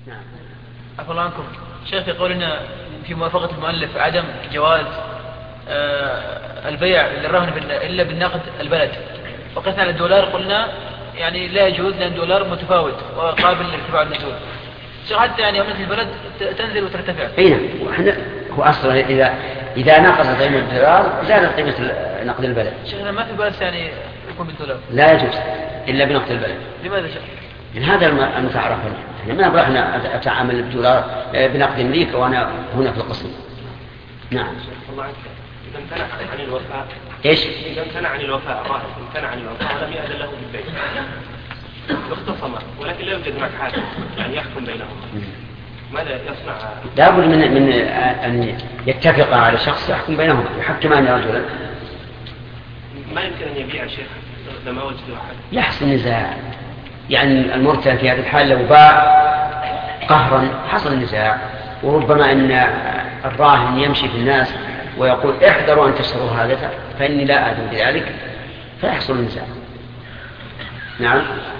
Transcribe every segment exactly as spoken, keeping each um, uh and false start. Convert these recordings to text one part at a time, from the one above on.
نعم. عفوا الله عنكم شيخ، يقول لنا في موافقة المؤلف عدم جواز آه البيع للرهن إلا بالنقد البلد، وقسنا على الدولار قلنا يعني لا يجوز لأن الدولار متفاوت وقابل للارتفاع والنزول. حتى يعني عملة البلد تنزل وترتفع. اي نعم. هو اصلا اذا اذا نقص قيمه الدولار زادت قيمه نقد البلد. شيخنا ما في بأس يعني يكون بالدولار؟ لا يجوز الا بنقد البلد. لماذا شيخ؟ يعني هذا المتعارف عليه. ما نبغى احنا اتعامل بالدولار بنقد امريكا وانا هنا في القصر. نعم. الله عنك اذا امتنع عن الوفاء. ايش؟ اذا امتنع عن الوفاء الراهن امتنع عن الوفاء ولم يأذن له بالبيع اختصم ولكن لا يوجد هناك حاكم يعني يحكم بينهم، ماذا يصنع؟ لابد من من ان يتفق على شخص يحكم بينهما، يحكمان رجلا. ما يمكن ان يبيع شيخ لما وجدوا احد. يحصل نزاع، يعني المرتهن في هذه الحال لو باع قهرا حصل نزاع، وربما ان الراهن يمشي في الناس ويقول احذروا ان تشتروا هذا فاني لا اذن بذلك فيحصل نزاع. نعم.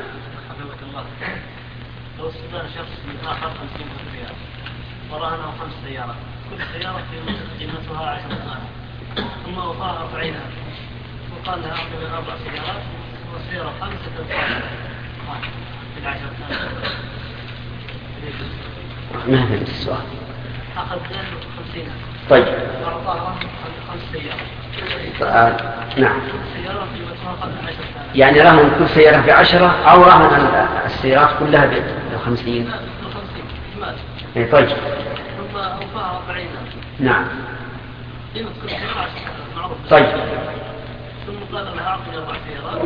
لو استدان شخص من آخر خمسين ريال ورهنه خمس سيارات، كل سيارة قيمتها عشرة آلاف، ثم وفاها أربعين ألف وقال لها أعطي أربع سيارات والسيارة خمسة آلاف بالعشرة آلاف. ما فهمت السؤال. أخذ خمسين ألف. طيب. وأعطاها خمس سيارات. آه. نعم. سيارة قيمتها عشرة آلاف. يعني رهن كل سيارة بعشرة أو رهن السيارات كلها بالخمسين. بالخمسين. طيب. ثم أوفاها أربعين. نعم. قيمة كل سيارة معروف. طيب. ثم قال لها أعطني أربع سيارات.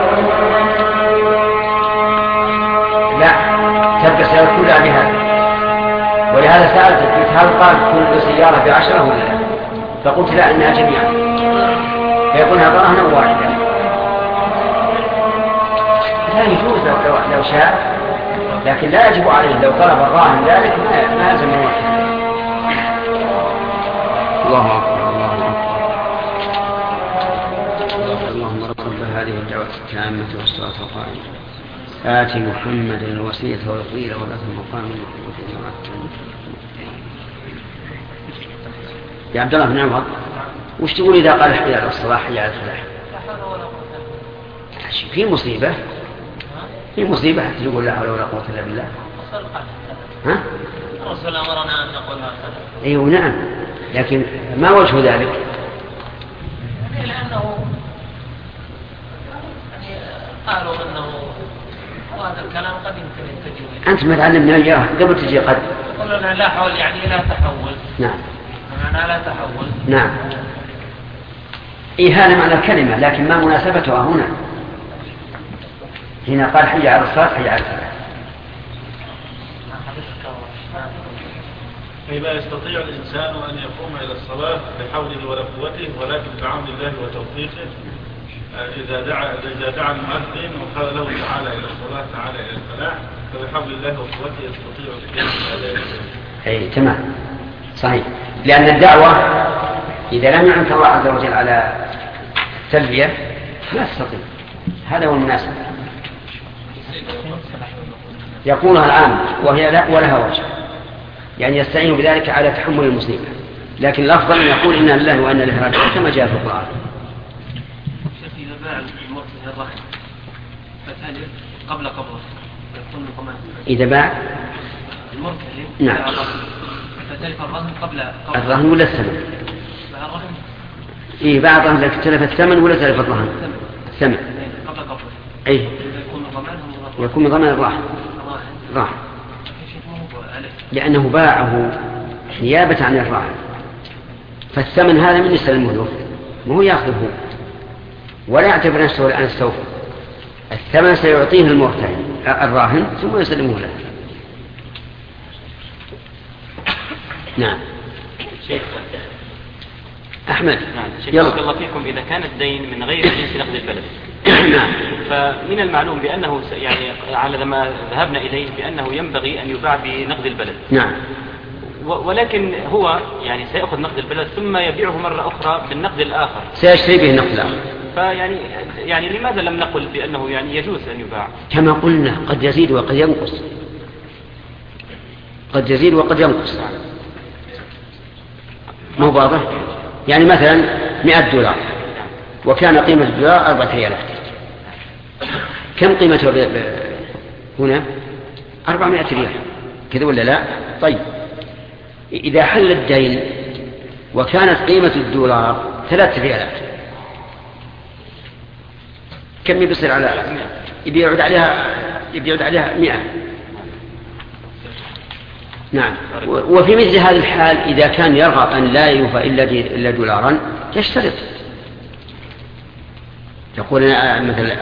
لا، تبقى السيارة كلها بهذا. ولهذا سألت هل قال كل سيارة بعشرة ولا لا؟ فقلت لا، أنها جميعا. فيكون هذا رهنا واحدا. لا يجوز لو, لو شاء، لكن لا يجب عليه لو طلب الراهن ذلك ما يلزم الواحد. الله أكبر الله أكبر. اللهم رب هذه الدعوة التامة والصلاة القائمة آتي محمد الوسيلة والفضيلة وبعث المقام يا عبد الله بن عمر، وش تقول إذا قال حي على الصلاح حي على الفلاح؟ في مصيبة في مصيبة حتى يقول لا حول ولا قوة إلا بالله. ها؟ الرسول أمرنا أن نقول هكذا. أيوه نعم، لكن ما وجه ذلك؟ لأنه يعني قالوا أنه وهذا الكلام قد يمكن التجويل. أنت ما تعلمنا إياه قبل تجي قد. قلنا لا حول يعني لا تحول. نعم. معنى لا تحول. نعم. إيه هذا معنى الكلمة، لكن ما مناسبتها هنا؟ هنا قال حي على الصلاة حي على الفلاح. لا يستطيع الإنسان أن يقوم إلى الصلاة بحوله ولا قوته، ولكن بعون الله وتوفيقه إذا دعا إذا دعا المؤذن وقال له تعالى إلى الصلاة تعالى إلى الفلاح فبحول الله وقوته يستطيع الإنسان. أي تمام صحيح، لأن الدعوة إذا لم يعنك الله عز وجل على التلبية لا تستطيع. هذا هو المناسب. يقولها العام وهي لا ولها وجه، يعني يستعين بذلك على تحمل المصيبة، لكن الأفضل أن يقول إنا لله وإنا إليه راجعون كما جاء في القرآن. إذا باع المرتهن الرهن فتهجر قبل قبضه يكون ضمان. إذا باع المرتهن نعم فتلف الرهن قبل قبضه. الرهن ولا الثمن؟ باع الرهن. إيه باع الرهن لكن تلف الثمن ولا تلف الرهن؟ الثمن. قبل قبضه. أي. يكون ضمانه. يكون ضمان الراهن. الراهن. لأنه باعه نيابة عن الراهن، فالثمن هذا من يستلمه له، ما هو يأخذه ولا يعتبر نفسه الآن استوفى. الثمن سيعطيه المرتهن الراهن ثم يسلمه له. نعم شيخ أحمد. نعم شيخ بارك الله فيكم. إذا كان الدين من غير جنس نقد البلد نعم فمن المعلوم بأنه يعني على ما ذهبنا إليه بأنه ينبغي أن يباع بنقد البلد. نعم. ولكن هو يعني سيأخذ نقد البلد ثم يبيعه مرة أخرى بالنقد الآخر. سيشتري به النقد الآخر. فيعني يعني لماذا لم نقل بأنه يعني يجوز أن يباع؟ كما قلنا قد يزيد وقد ينقص. قد يزيد وقد ينقص. مو واضح؟ يعني مثلا مئة دولار وكان قيمة الدولار أربعة ريالات، كم قيمته هنا؟ أربعمائة ريال، كذا ولا لا؟ طيب إذا حل الدين وكانت قيمة الدولار ثلاثة ريالات، كم يبصر على يبي يعود عليها يبي يعود عليها مئة. نعم. وفي مثل هذه الحال إذا كان يرغب أن لا يوفى إلا دولارا يشترط، يقول مثل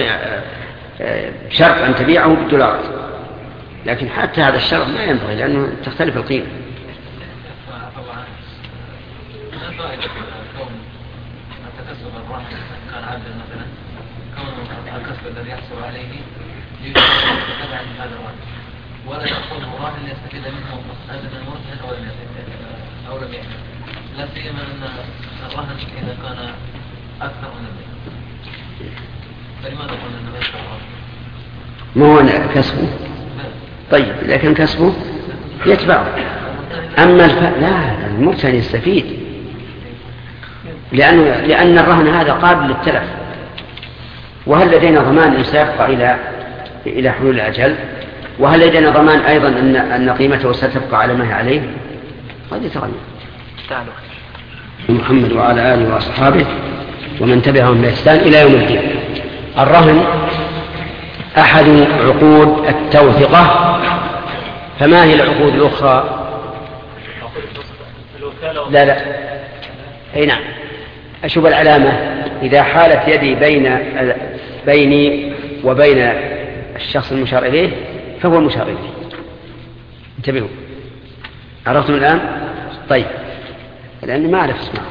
شرط أن تبيعه بالدولار، لكن حتى هذا الشرط ما ينبغي لأنه تختلف القيمة. كان عبدا مثلا كون الكسب الذي يحصل عليه يجب عن هذا الرهن ولا يأخذه راهن ليستفيد منه أبدا مرهن أو لم يستفيد أو لم يحمل، لا سيما أن الرهن إذا كان أكثر من البيع، فلماذا قلنا أنه يشترى الرهن؟ ما هو كسبه؟ طيب لكن كسبه يتبعه. أما الف... لا المرتهن يستفيد، لأن لأن الرهن هذا قابل للتلف، وهل لدينا ضمان أن سيبقى إلى إلى حلول الأجل؟ وهل لدينا ضمان أيضا أن أن قيمته ستبقى على ما هي عليه؟ قد يتغير. محمد وعلى آله وأصحابه ومن تبعهم بإحسان إلى يوم الدين. الرهن أحد عقود التوثقة، فما هي العقود الأخرى؟ لا لا أي نعم. أشوف العلامة إذا حالت يدي بين بيني وبين الشخص المشار إليه فهو المشار إليه. انتبهوا، عرفتم الآن؟ طيب لأني ما أعرف اسمه.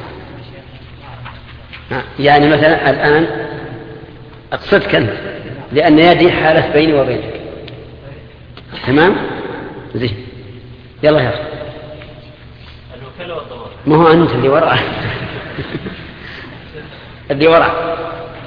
يعني مثلا الآن أقصدك أنت لأن يدي حالت بيني وبينك، تمام؟ زين يلا يا أخي. الوكالة والضمان. ما هو أنت اللي وراء اللي وراء.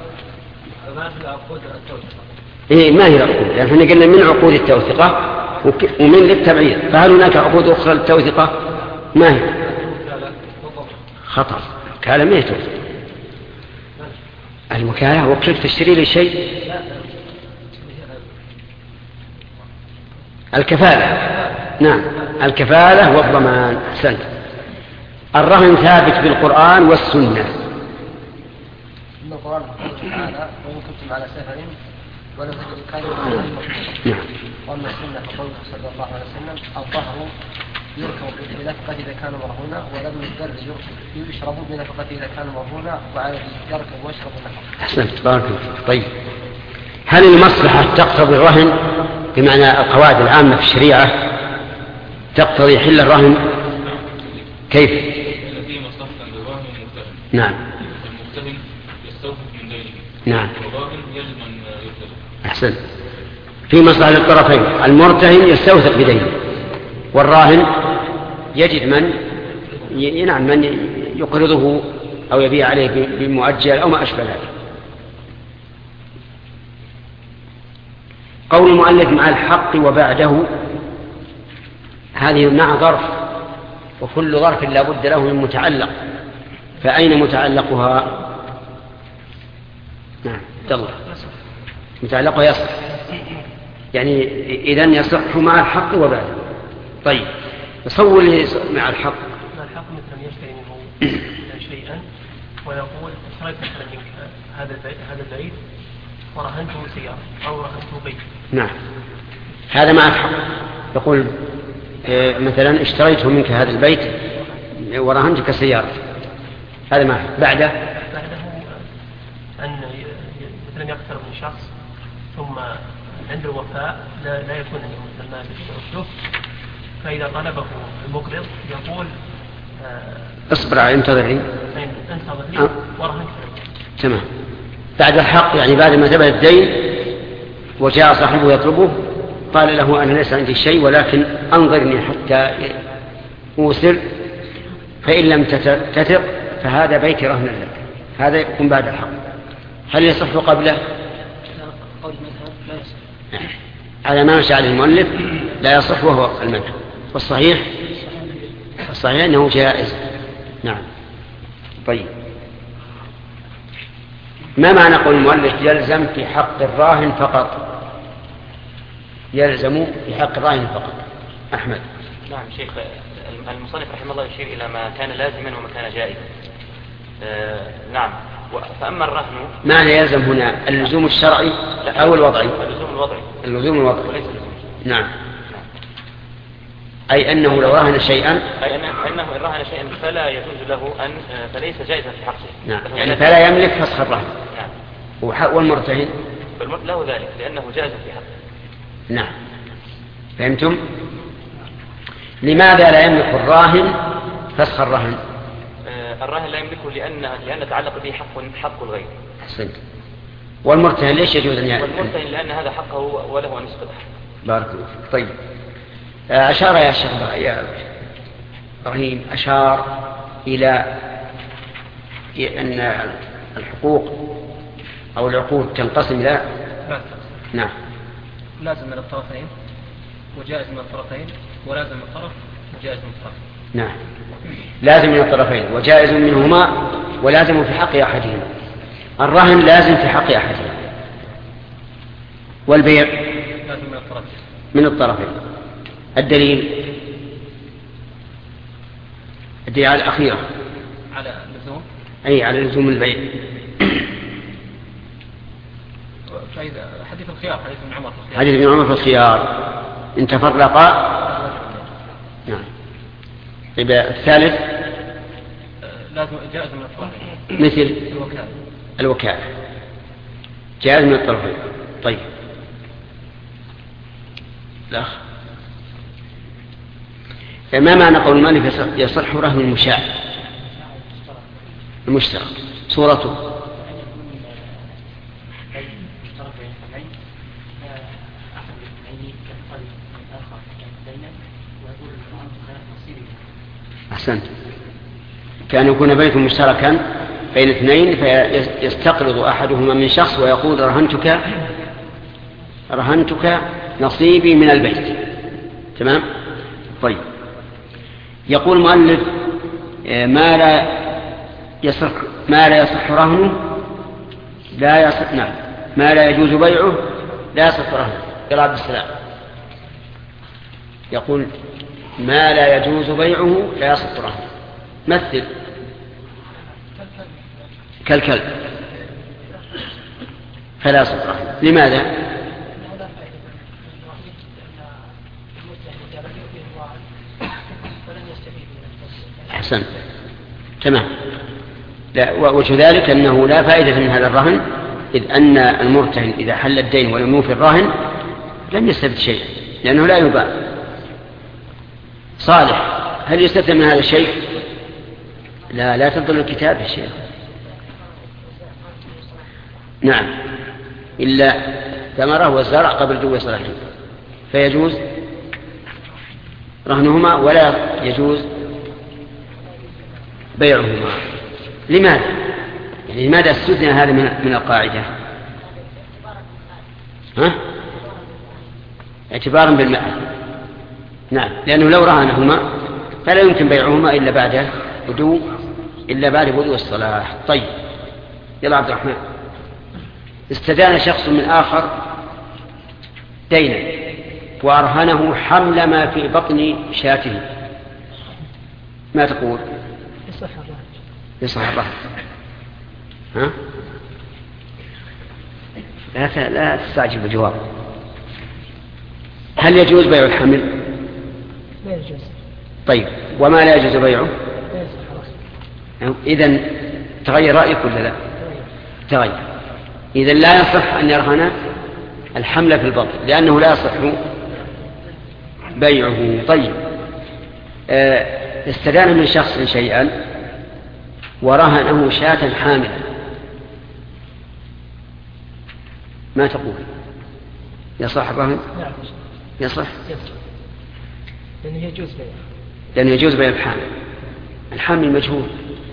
إيه ما هي العقود؟ يعني احنا قلنا من عقود التوثقة ومن للتبعير، فهل هناك عقود أخرى للتوثقة؟ ما هي؟ خطر. الوكالة ما هي توثق. الوكالة وكلت تشتري لي شيء. الكفالة، نعم الكفالة والضمان. أحسنت. الرهن ثابت بالقرآن والسنة. إن القرآن تعالى وإن كنتم على سفر ولم تجدوا كاذبا نعم. وأما السنة فقوله صلى الله عليه وسلم الظهر يركب بنفقة إذا كان مرهونا ولم يقدر يشرب بنفقة إذا كان مرهونا وعلى يركب ويشرب النفقة. أحسنت بارك الله. طيب هل المصلحة تقتضي الرهن بمعنى القواعد العامة في الشريعة تقتضي حل الرهن؟ كيف؟ في مصلحة للراهن المرتهن. نعم. المرتهن يستوفي من دينه. نعم. والراهن يجب أن يرتهن. أحسن. في مصلحة للطرفين، المرتهن يستوثق بدينه والراهن يجد من ينعم من يقرضه أو يبيع عليه بمؤجل أو ما أشبه ذلك. قول المؤلف مع الحق وبعده، هذه مع ظرف، وكل ظرف لا بد له من متعلق، فأين متعلقها؟ نعم يلا متعلقها يصح، يعني إذن يصح مع الحق وبعده. طيب تصور لي مع الحق. مع الحق مثلا يشتري منه شيئا ويقول اشتريت مثلا منك هذا البيت هذا البيت ورهنته سيارة أو رهنته بيت. نعم هذا مع الحق. يقول إيه مثلا اشتريته منك هذا البيت ورهنتك سيارة، هذا معه. بعده بعده أن مثلا يقترب من شخص ثم عند الوفاء لا, لا يكون عنده مثل ما يشوف، فإذا طلبه المقرض يقول آه اصبر على انتظرني انتظرني آه. ورهنك. تمام. بعد الحق يعني بعد ما ثبت الدين وجاء صاحبه يطلبه قال له أنا ليس عندي شيء ولكن أنظرني حتى أوسر، فإن لم تتق فهذا بيت رهن لك. هذا يكون بعد الحق. هل يصح قبله؟ على ما نشاء عليه المؤلف لا يصح وهو المذهب. والصحيح الصحيح أنه جائز. نعم. طيب، ما معنى قول المؤلف يلزم في حق الراهن فقط؟ يلزم في حق الراهن فقط. أحمد. نعم شيخ، المصنف رحمه الله يشير إلى ما كان لازما وما كان جائزا. آه نعم. فأما الرهن، معنى يلزم هنا اللزوم الشرعي أو الوضعي؟ اللزوم الوضعي. اللزوم الوضعي وليس اللزوم. نعم. أي أنه لو رهن شيئا، أي أنه إن رهن شيئا فلا يجوز له أن فليس جائزا في حقه. نعم، يعني فلا يملك فسخ الرهن. نعم. والمرتهن له ذلك لأنه جائز في حقه. نعم. فهمتم؟ لماذا لا يملك الراهن فسخ الرهن؟ آه الراهن لا يملكه لأن لأن تعلق به حق حق الغير. أحسنت. والمرتهن ليش يجوز أن يعلم؟ والمرتهن لأن هذا حقه وله أن يسقطه. بارك الله فيك. طيب، أشار يا شيخ يا إبراهيم أشار إلى أن الحقوق أو العقود تنقسم إلى نعم لازم من الطرفين وجائز من الطرفين ولازم من الطرف وجائز من الطرف. نعم، لازم من الطرفين وجائز منهما ولازم في حق أحدهما. الرهن لازم في حق أحدهما، والبيع لازم من الطرفين. من الطرفين. الدليل الدليل على الأخيرة على اللزوم، أي على لزوم البيع. حديث الخيار، حديث ابن عمر في الخيار. حديث ابن عمر في الخيار إن تفرقا. نعم. طيب، الثالث لازم جائز من الطرفين مثل الوكالة. الوكالة جائز من الطرفين. طيب، لا فما معنى قول المؤلف يصح رهن المشاع المشترك؟ صورته أحسنت. كان يكون بيت مشتركا بين اثنين فيستقرض أحدهما من شخص ويقول رهنتك رهنتك نصيبي من البيت. تمام. طيب، يقول المؤلف ما لا يصح ما لا يصح رهنه لا يصح. نعم، ما لا يجوز بيعه لا يصح رهنه. يا عبد السلام يقول ما لا يجوز بيعه لا يصح رهنه. مثل كالكلب فلا يصح رهنه. لماذا؟ أحسن. تمام. لا، وجه ذلك أنه لا فائدة من هذا الرهن، إذ أن المرتهن إذا حل الدين ولم يوفي الراهن لم يستفد شيء لأنه لا يباع. صالح، هل يستفد من هذا الشيء؟ لا لا تضل الكتاب يا شيخ. نعم، إلا ثمره والزرع قبل دو صلاحه فيجوز رهنهما ولا يجوز بيعهما. لماذا؟ يعني لماذا استثنى هذا من القاعدة؟ ها؟ اعتبارا بالمعنى. نعم، لأنه لو رهنهما فلا يمكن بيعهما إلا بعد بدو إلا بعد بدو الصلاح. طيب، يلا عبد الرحمن. استدان شخص من آخر دينا وأرهنه حمل ما في بطن شاته، ما تقول؟ يصح الرهن. يصح الرهن. ها؟ لا لا تستعجل بالجواب. هل يجوز بيع الحمل؟ لا يجوز. طيب، وما لا يجوز بيعه؟ لا يصح الرهن. إذن تغير رأيك ولا لا؟ تغير. إذن لا يصح أن يرهن الحمل في البطن لأنه لا يصح بيعه. طيب، استدان من شخص شيئا ورهنه شاة حاملا، ما تقول؟ يصح الرهن؟ نعم يصح. يصح لأنه يجوز بيع. لأنه يجوز بيع الحامل. الحامل مجهول.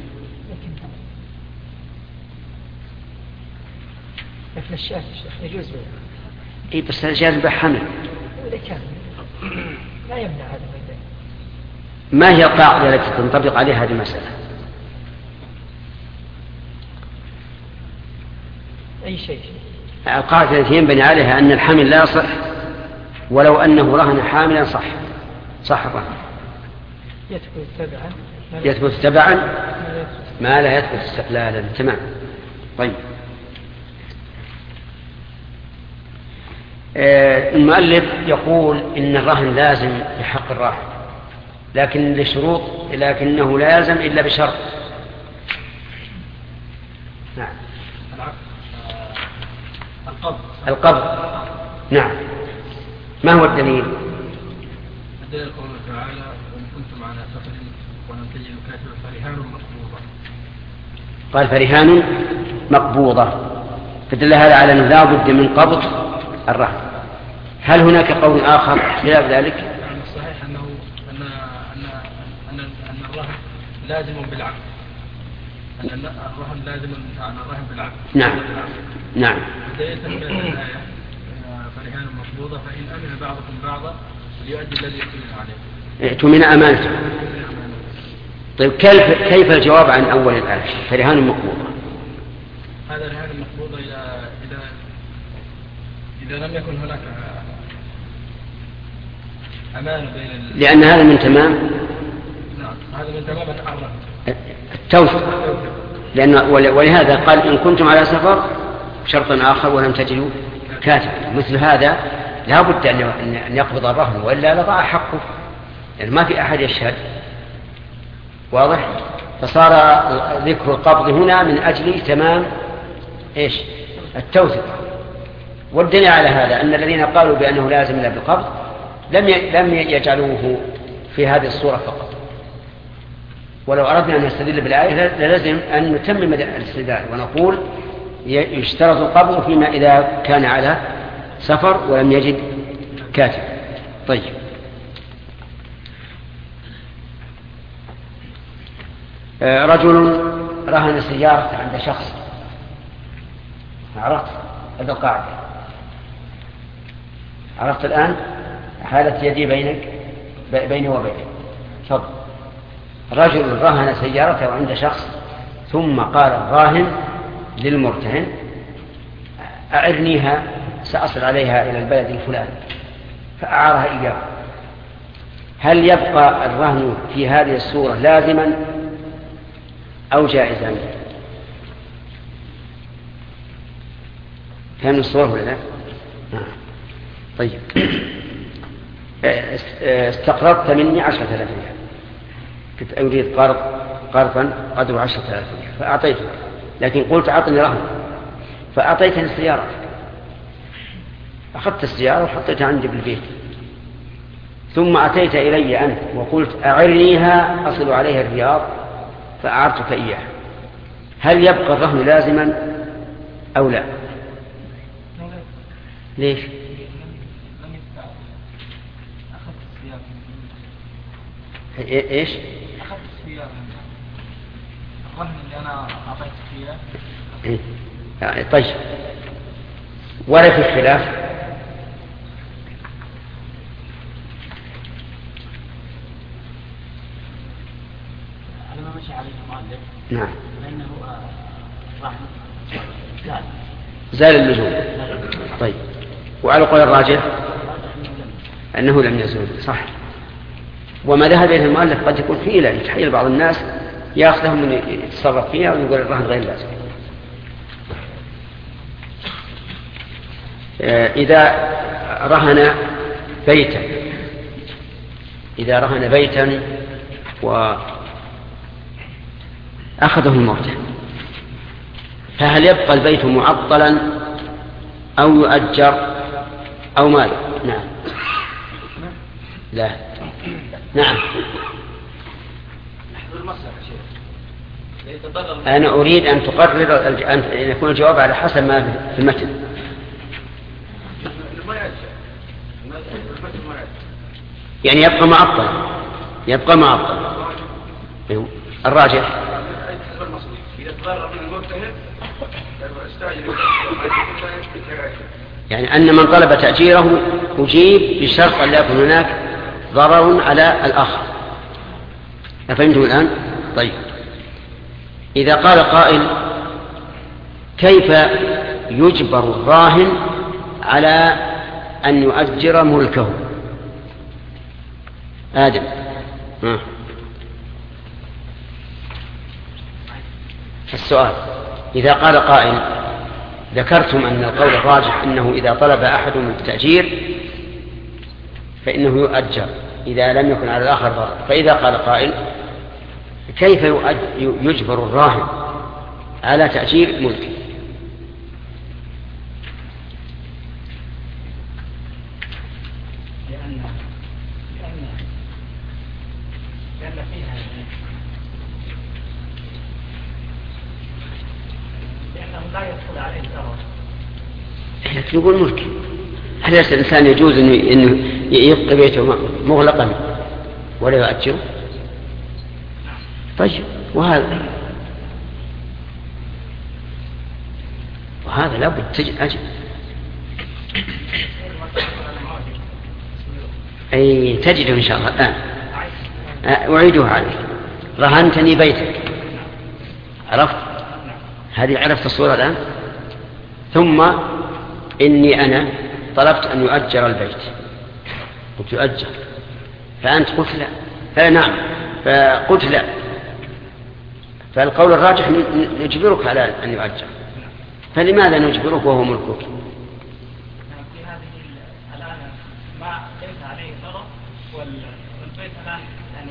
مثل الشاة يجوز بيع. إيه بس جاز بيع حمل. إذا كان لا يمنع هذا بيع. ما هي القاعدة التي تنطبق عليها هذه المسألة؟ أي شيء. القاعدة التي ينبني عليها أن الحمل لا يصح ولو أنه رهن حاملا صح صح الرهن. يثبت تبعا يثبت تبعا ما لا يثبت استقلالا. تمام. طيب آه المؤلف يقول إن الرهن لازم بحق الراهن لكن لشروط لكنه لا يلزم إلا بشرط. نعم. القبض. القبض. نعم. ما هو الدليل؟ الدليل قوله تعالى وإن كنتم على سفر ولم تجدوا كاتبا فرهان مقبوضة. قال فرهان مقبوضة فدل هذا على أنه لا بد من قبض الرهن. هل هناك قول آخر خلاف ذلك؟ يعني الصحيح أنه أن أن أن أن الرهن لازم بالعقد. أن الرهن لازم عن الرهن بالعقد. نعم. نعم. بداية من الآية فرهان مقبوضة فإن أمن بعضكم بعضا ليؤدي الذي يؤتمن عليه. اؤتمن أمانته. طيب كيف كيف الجواب عن أول الآية فرهان مقبوضة؟ هذا رهان مقبوضة إذا إذا إذا لم يكن هناك أمان بين ال... لأن هذا من تمام. نعم هذا من تمام الأمر. التوثيق. لأن ولهذا قال إن كنتم على سفر شرط آخر ولم تجدوا كاتب. مثل هذا لا بد أن يقبض الرهن وإلا لضاع حقه يعني ما في أحد يشهد. واضح؟ فصار ذكر القبض هنا من أجل تمام إيش التوثيق. والدليل على هذا أن الذين قالوا بأنه لازم إلا بالقبض لم لم يجعلوه في هذه الصورة فقط. ولو أردنا أن نستدل بالآية لازم أن نتمم الاستدلال ونقول يشترط القبض فيما إذا كان على سفر ولم يجد كاتب. طيب رجل رهن سيارة عند شخص. عرفت هذا القاعدة؟ عرفت الآن حالة يدي بينك بيني وبينك. تفضل. رجل رهن سيارته عند شخص ثم قال الراهن للمرتهن أعرنيها سأصل عليها إلى البلد الفلاني فأعارها إياه. هل يبقى الرهن في هذه الصورة لازما أو جائزا؟ فهم الصورة ولا لا؟ طيب استقرضت مني عشرة آلاف ريال كنت أريد قرض قرضا قدره عشرة آلاف ريال فأعطيتك لكن قلت أعطني رهن فأعطيتني السيارة. أخذت السيارة وحطيتها عندي بالبيت ثم أتيت إلي أنت وقلت أعرنيها أصل عليها الرياض فأعرتك إياه. هل يبقى الرهن لازما أو لا؟ ليش؟ ايش؟ اخذت السيارة الرهن اللي انا اعطيتك فيها. إيه؟ يعني طيب ولا في خلاف؟ على ما مشي عليه المؤلف. نعم. لانه رهن زال. زال اللزوم. طيب وعلى قول الراجح انه لم يزول. صح. وما ذهب إليه المؤلف قد يكون فيه إلى يتحيل بعض الناس يأخذهم من يتصرف فيها ويقول الرهن غير لازم. إذا رهن بيتا إذا رهن بيتا وأخذه المرتهن فهل يبقى البيت معطلا أو يؤجر أو ماذا؟ نعم. لا. نعم. أنا أريد أن تقرر أن يكون الجواب على حسب ما في المتن. يعني يبقى معطل يبقى معطل الراجح يعني أن من طلب تأجيره أجيب بشرط أن لا يكون هناك ضرر على الآخر. أفهمتم الآن؟ طيب، إذا قال قائل كيف يجبر الراهن على أن يؤجر ملكه؟ آدم. ها. السؤال: إذا قال قائل ذكرتم أن القول الراجح أنه إذا طلب أحد من التأجير فإنه يؤجر إذا لم يكن على الآخر ضرر، فإذا قال قائل كيف يجبر الراهن على تأجير ملكه؟ لأن لأن لأن فيها لأنه لا يدخل عليه ضرر. يقول ملك. هل الإنسان يجوز أنه يبقى بيته مغلقا ولا يؤجره؟ طيب، وهذا وهذا لابد تجد أجل. أي تجده إن شاء الله الآن. أعيدها عليك. رهنتني بيتك، عرفت؟ هذه عرفت الصورة الآن. ثم إني أنا طلبت أن يؤجر البيت، قلت يؤجر، فأنت قلت لا، فنعم، فقلت لا، فالقول الراجح نجبرك على أن يؤجر. فلماذا نجبرك وهو ملكك؟ في هذه الآن ما ليس عليه ضرر، والبيت الآن يعني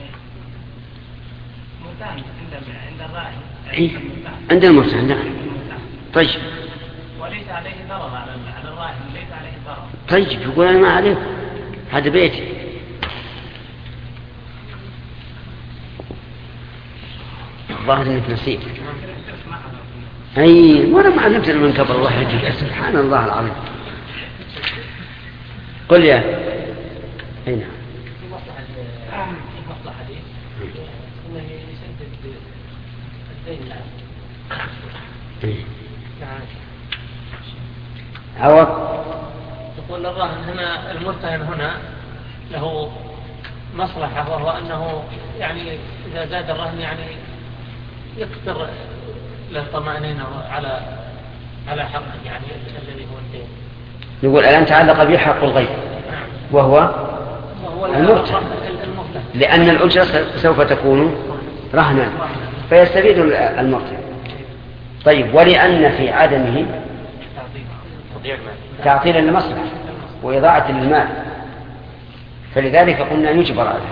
مرتهن عند عند الراهن. إيه؟ عند المرتهن. نعم. طيب. وليس عليه ضرر على على الراهن، ليس عليه ضرر. طيب، يقول أنا ما عليك، هذا بيتي. الظاهر انك نسيت. اي وانا ما علمت من كبر الله يهديك. سبحان الله العظيم. قل يا اي نعم. في مصلحه في مصلحه دي انه يسدد الدين الان. عوض. يقول الراهن هنا المرتهن هنا له مصلحة، وهو أنه يعني إذا زاد الرهن يعني يكثر له طمأنينة على على حقه يعني الذي هو الدين. يقول الآن تعلق به حق الغير وهو وهو المرتهن، لأن الأجرة سوف تكون رهنا فيستفيد المرتهن. طيب، ولأن في عدمه تعطيلا للمصلحة وإضاعة للمال، فلذلك قلنا يجبر عليه.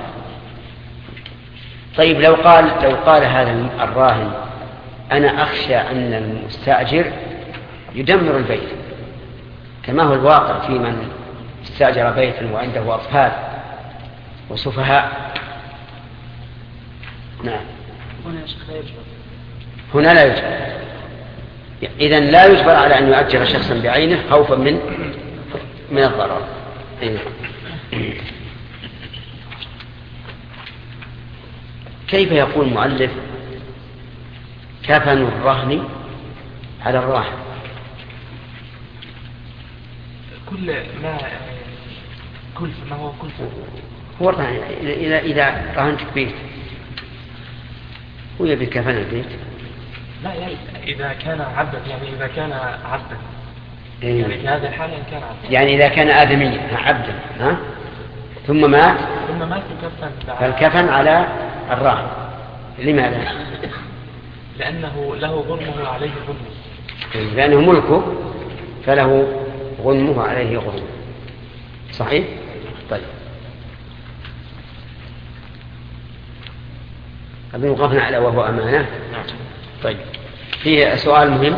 طيب، لو قال لو قال هذا الراهن أنا أخشى أن المستأجر يدمر البيت، كما هو الواقع في من استأجر بيتا وعنده أطفال وسفهاء. نعم. هنا لا يجبر. إذن لا يجبر على أن يؤجر شخصا بعينه خوفا من من الضرر. كيف يقول المؤلف كفن الرهن على الراهن؟ كل ما كل ما هو كل هو الرهن. إذا إذا رهنت بيت ويبي كفن البيت، لا يعني إذا كان عبدا، يعني إذا كان عبدا إيه؟ يعني في هذا الحال إن كان عبدا، يعني إذا كان آدميا عبدا ها ثم مات ثم مات كفن، فالكفن على الراهن. لماذا؟ لأنه له غنمه عليه غنمه، لأنه ملكه فله غنمه عليه غنمه. صحيح؟ طيب، أبي وقفنا على وهو أمانة. طيب، فيه سؤال مهم.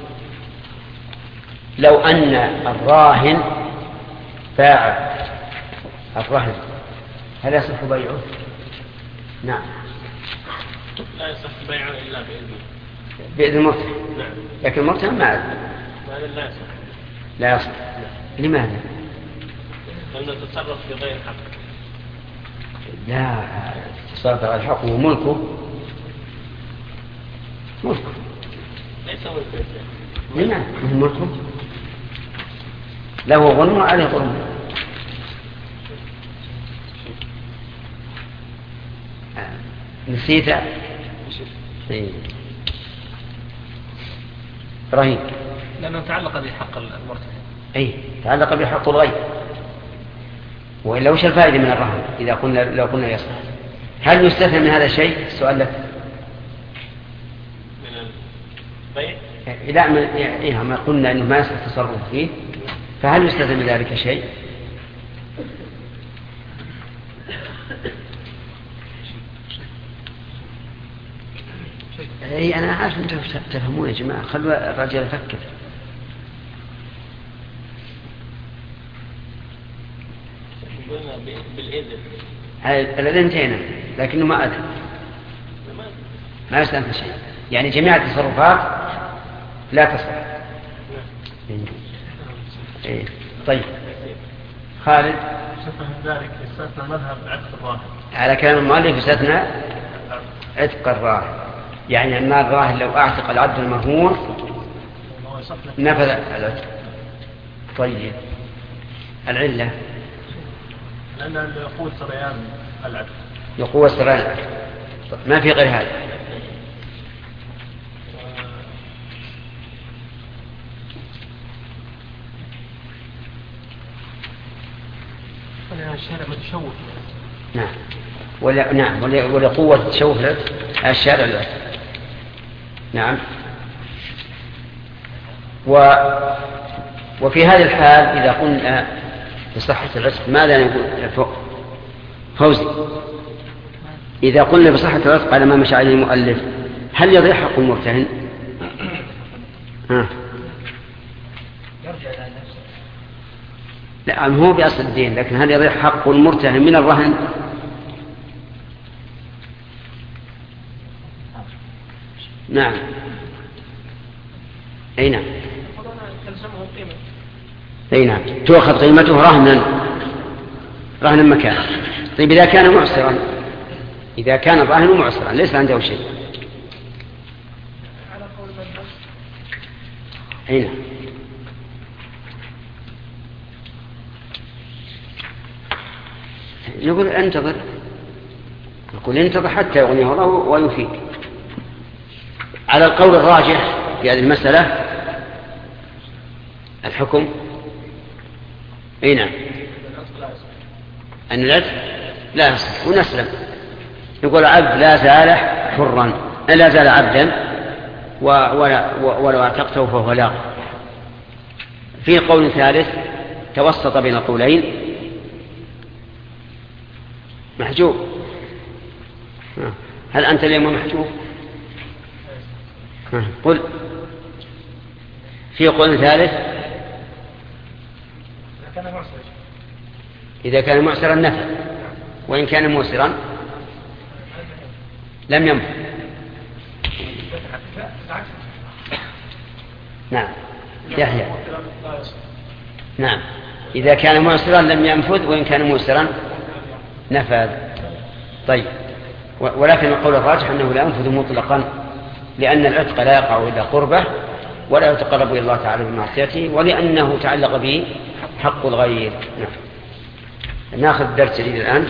لو أن الراهن باع الرهن هل يصح بيعه؟ نعم. لا يصح بيعه إلا بإذنه، بإذن المرتهن. نعم. لكن المرتهن ما أذن. هذا لا يصح. لا يصح. لماذا؟ لأنه تصرف في غير حق. لا، تصرف على الحق وملكه ملكه. ليس ملكه. لماذا؟ هو ملكه له غنم عليه غنم. نسيت. إبراهيم. لأنه تعلق بحق المرتهن. أي تعلق بحق الغير. وإلا وش الفائدة من الرهن إذا قلنا لو قلنا يصح؟ هل يستثنى من هذا الشيء؟ السؤال لك. من البيع؟ لا من إيه ما قلنا إنه ما يصح التصرف فيه، فهل يستثنى من ذلك شيء؟ اي انا عارف انتم تفهمون يا جماعه، خلوا الرجال يفكر. الاذن انتهينا لكنه ما اذن، ما يستثنى شيء، يعني جميع التصرفات لا تصح. إيه. طيب خالد. شبه ذلك يستثنى مذهب عتق الراهن. على كلام المؤلف يستثنى عتق الراهن، يعني أن الراهن لو أعتق العبد المرهون نفذ العتق. طيب العلة لأن يقول سريان العتق، يقول سريان العتق، ما في غير هذا. الشارع متشوف. نعم ولا نعم ولا قوة تشوف الشارع له. نعم. و وفي هذه الحال إذا قلنا بصحة العتق ماذا نقول؟ فوزي، إذا قلنا بصحة العتق على ما مشى عليه المؤلف هل يضيع حق المرتهن؟ ها. لا هو بأصل الدين، لكن هل يضيع حق المرتهن من الرهن؟ نعم. أي نعم. أي نعم تؤخذ قيمته رهنا رهنا مكانه. طيب إذا كان معسرا، إذا كان الراهن معسرا ليس عنده شيء. أي نعم. نقول انتظر، نقول انتظر حتى يغنيه الله ويفيد. على القول الراجح في هذه المسألة الحكم اي نعم أن العتق لا يصح ونسلم. يقول عبد لا زال حرا، لا زال عبدا ولو اعتقته فهو لاغ. في قول ثالث توسط بين القولين محجوب. هل أنت اليوم محجوب؟ قل. في قول ثالث إذا كان معسرا نفع، وإن كان موسرا لم ينفع. نعم يحيى. نعم إذا كان معسرا لم ينفذ، وإن كان موسرا نفذ. طيب ولكن القول الراجح أنه لا ينفذ مطلقا، لأن العتق لا يقع إلا قربه ولا يتقرب إلى الله تعالى بمعصيته، ولأنه تعلق به حق الغير. نعم. ناخذ درس جديد الآن.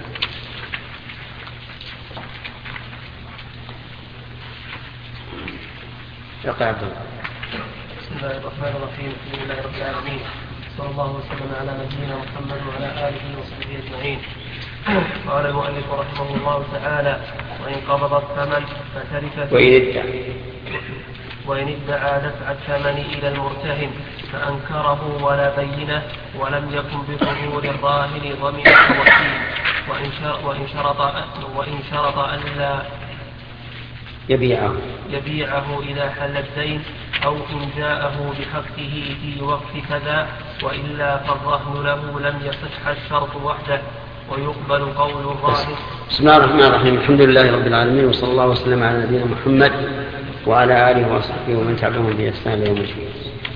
اقرأ عبد الله. بسم الله الرحمن الرحيم، الحمد لله رب العالمين، صلى الله وسلم على نبينا محمد وعلى آله وصحبه أجمعين. قال المؤلف رحمه الله تعالى: وإن قبض الثمن فتركته وإن ادعى وإن ادعى دفع الثمن إلى المرتهن فأنكره ولا بينه ولم يكن بظهور الراهن ضمير وكيل، وإن شرط وإن شرط أن لا يبيعه يبيعه إذا حل الدين، أو إن جاءه بحقه في وقت كذا، وإلا فالرهن له لم يصح الشرط وحده، ويقبل قول الراهن. بسم الله الرحمن الرحيم، الحمد لله رب العالمين، وصلى الله وسلم على نبينا محمد وعلى آله وصحبه ومن تبعهم بإحسان يوم الدين.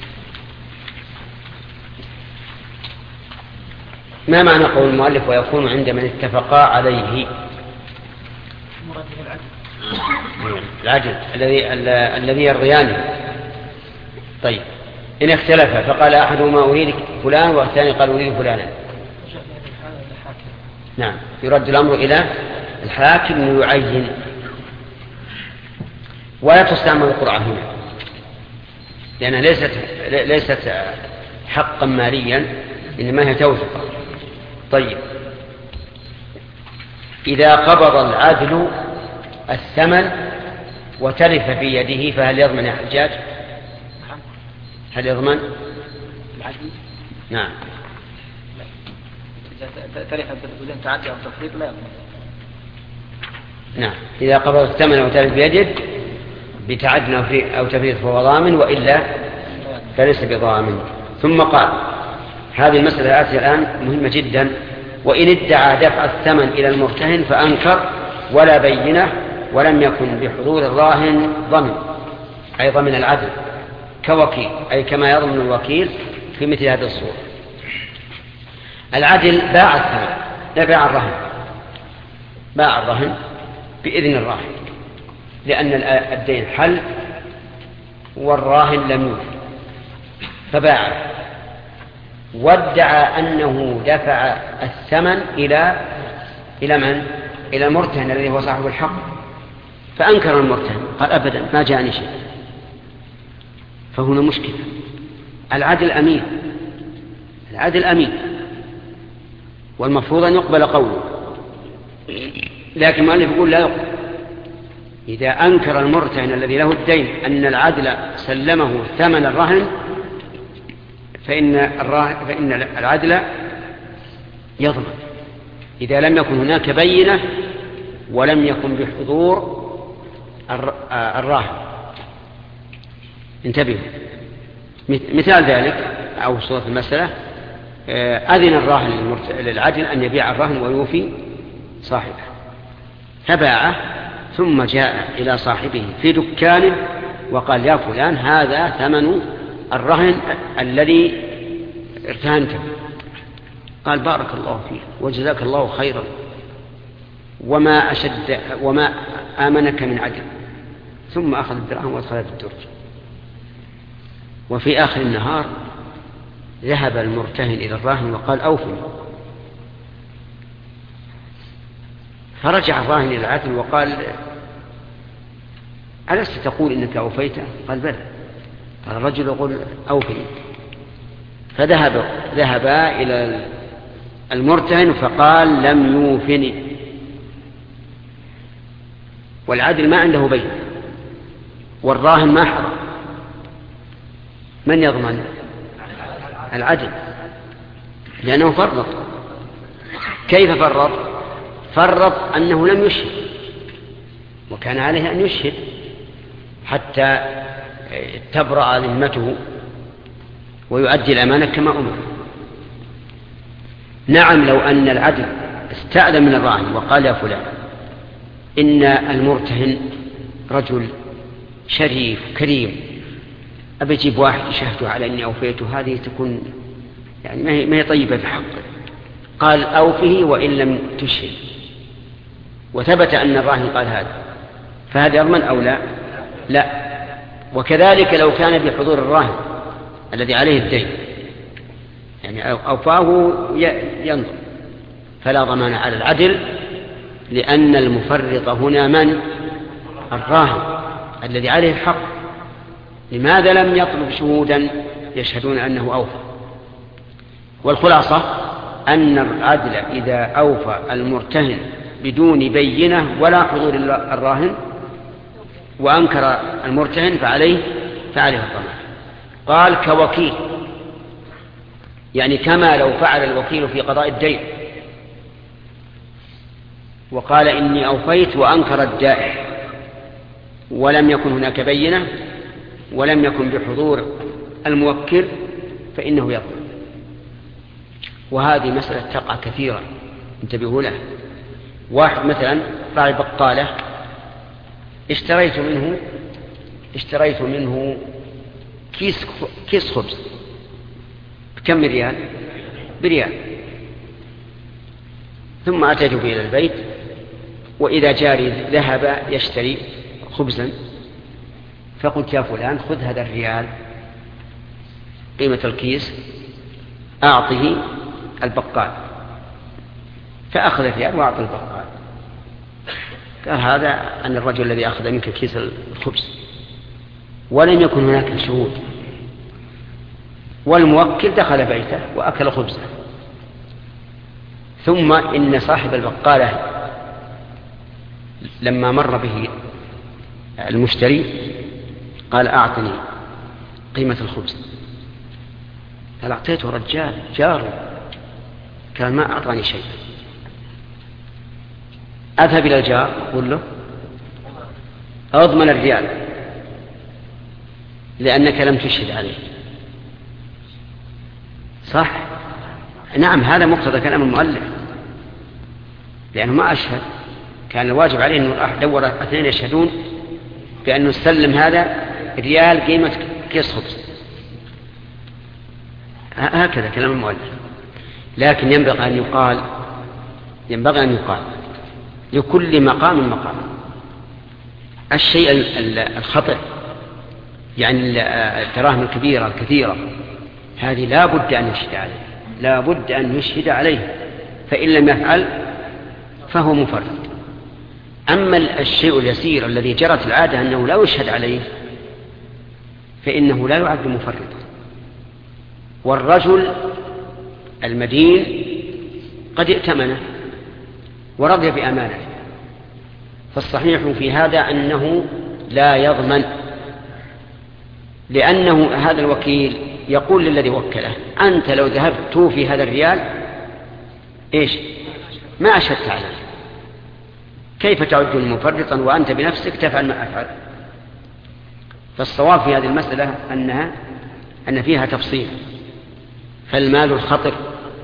ما معنى قول المؤلف ويكون عند من اتفقا عليه؟ العدل الذي الذي يرضيانه. طيب إن اختلف فقال أحدهما أريد فلان والثاني قال أريد فلانا، نعم يرد الأمر إلى الحاكم يعين، ولا تستعمل القرعة هنا لأنها ليست ليست حقا ماليا، إنما هي توثقة. طيب، إذا قبض العدل الثمن وتلف في يده فهل يضمن يا حجاج؟ هل يضمن؟ العدل؟ نعم. إذا تلف بدون تعدي أو تفريط لا يضمن. نعم، إذا قبض الثمن وتلف في يده بتعد أو تفريط فهو ضامن، وإلا فليس بضامن. ثم قال هذه المسألة الآتية الآن مهمة جدا: وإن ادعى دفع الثمن إلى المرتهن فأنكر ولا بينة ولم يكن بحضور الراهن ضمن، أي ضمن العدل كوكيل، أي كما يضمن الوكيل في مثل هذه الصورة. العدل باع الثمن، لا باع الرهن، باع الرهن بإذن الراهن، لأن الدين حل والراهن لم يوفي فباع، وادعى أنه دفع الثمن إلى إلى من؟ إلى المرتهن الذي هو صاحب الحق، فأنكر المرتهن قال أبدا ما جاءني شيء، فهنا مشكلة. العدل أمين، العدل أمين والمفروض أن يقبل قوله، لكن المؤلف يقول لا يقبل. إذا أنكر المرتهن الذي له الدين أن العدل سلمه ثمن الرهن فإن, الراهن فإن العدل يضمن إذا لم يكن هناك بينة ولم يكن بحضور الراهن. انتبهوا، مثال ذلك أو صورة المسألة: أذن الراهن للعدل أن يبيع الرهن ويوفي صاحبه، فباعه ثم جاء إلى صاحبه في دكانه وقال: يا فلان هذا ثمن الرهن الذي ارتهنته. قال: بارك الله فيك وجزاك الله خيرا، وما أشد وما آمنك من عدل. ثم أخذ الدراهم وأدخلها في الدرج. وفي آخر النهار ذهب المرتهن إلى الراهن وقال: أوفني. فرجع الراهن إلى العدل وقال: ألست تقول إنك أوفيته؟ قال: بلى. قال الرجل يقول: أوفني. فذهب ذهبا إلى المرتهن فقال: لم يوفني. والعدل ما عنده بين والراهن ما حضر، من يضمن؟ العدل، لأنه فرط. كيف فرط؟ فرط أنه لم يشهد، وكان عليه أن يشهد حتى تبرأ ذمته ويؤدي الأمانة كما أمر. نعم، لو أن العدل استأذن من الراهن وقال: يا فلان إن المرتهن رجل شريف كريم، أبي أجيب واحد يشهد على أني أوفيته، هذه تكون يعني ما هي طيبة في حقه. قال: أوفه وإن لم تشهد، وثبت أن الراهن قال هذا، فهذا يضمن أو لا؟ لا. وكذلك لو كان بحضور الراهن الذي عليه الدين، يعني أوفاه ينظر، فلا ضمان على العدل، لأن المفرط هنا من؟ الراهن الذي عليه الحق. لماذا لم يطلب شهودا يشهدون أنه أوفى؟ والخلاصة أن العدل إذا أوفى المرتهن بدون بينة ولا حضور الراهن وأنكر المرتهن فعليه فعليه الضمان. قال: كوكيل، يعني كما لو فعل الوكيل في قضاء الدين وقال: إني أوفيت، وأنكر الدائع ولم يكن هناك بينة ولم يكن بحضور الموكل فإنه يضمن. وهذه مسألة تقع كثيرا، انتبهوا له. واحد مثلا راعي بقالة، اشتريت منه اشتريت منه كيس كيس خبز بكم ريال؟ بريال. ثم أتيت به إلى البيت، وإذا جاري ذهب يشتري خبزا، فقلت: يا فلان خذ هذا الريال قيمة الكيس أعطه البقال. فأخذ الريال وأعطى البقال. قال هذا أن الرجل الذي أخذ منك كيس الخبز، ولم يكن هناك شهود، والموكل دخل بيته وأكل خبزه. ثم إن صاحب البقالة لما مر به المشتري قال أعطني قيمة الخبز. قال أعطيته رجال جاره، قال ما أعطاني شيء. أذهب إلى الجار أقول له أضمن الريال لأنك لم تشهد عليه. صح؟ نعم، هذا مقتضى كلام المؤلف، لأنه ما أشهد. كان الواجب عليه أنه راح دور اثنين يشهدون بأنه سلم هذا ريال قيمة كيس خبز. هكذا كلام المؤلف. لكن ينبغي أن يقال ينبغي أن يقال لكل مقام مقام. الشيء الخطر يعني الدراهم الكبيرة الكثيرة هذه لا بد أن يشهد عليه، لا بد أن يشهد عليه، فإن لم يفعل فهو مفرط. أما الشيء اليسير الذي جرت العادة أنه لا يشهد عليه فإنه لا يعد مفرطا. والرجل المدين قد ائتمنه ورضي بأمانه، فالصحيح في هذا أنه لا يضمن، لأنه هذا الوكيل يقول للذي وكله أنت لو ذهبت توفي هذا الريال إيش ما أشهدت عليه، كيف تعد مفرطا وأنت بنفسك تفعل ما أفعل. فالصواب في هذه المسألة أنها أن فيها تفصيل. فالمال الخطر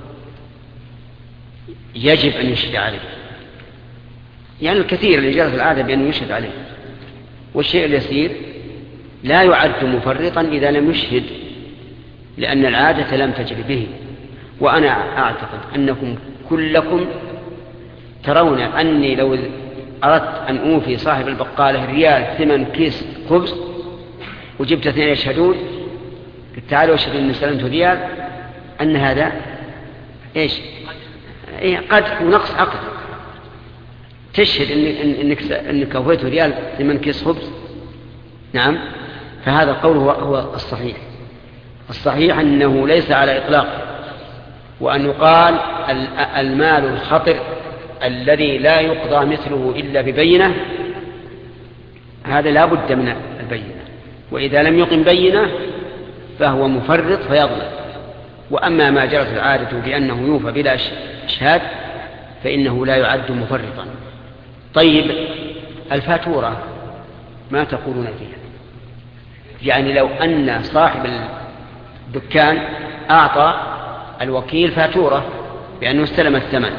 يجب أن يشهد عليه، يعني الكثير اللي جرت العادة بأنه يشهد عليه، والشيء اليسير لا يعد مفرطا إذا لم يشهد، لأن العادة لم تجري به. وأنا أعتقد أنكم كلكم ترون أني لو أردت أن أوفي صاحب البقالة ريال ثمن كيس خبز وجبت اثنين يشهدون قلت تعالوا اشهدوا أني سلمت ريال، أن هذا إيش إيه قدح ونقص عقد. تشهد إن إنك إنك أوفيت ريال ثمن كيس خبز. نعم، فهذا القول هو هو الصحيح. الصحيح أنه ليس على إطلاق، وأن يقال المال الخطر الذي لا يقضى مثله إلا ببينة هذا لا بد من البينة، وإذا لم يقم بينة فهو مفرط فيظلم. وأما ما جرت العادة بأنه يوفى بلا إشهاد فإنه لا يعد مفرطا. طيب الفاتورة ما تقولون فيها؟ يعني لو أن صاحب الدكان أعطى الوكيل فاتورة بأنه استلم الثمن.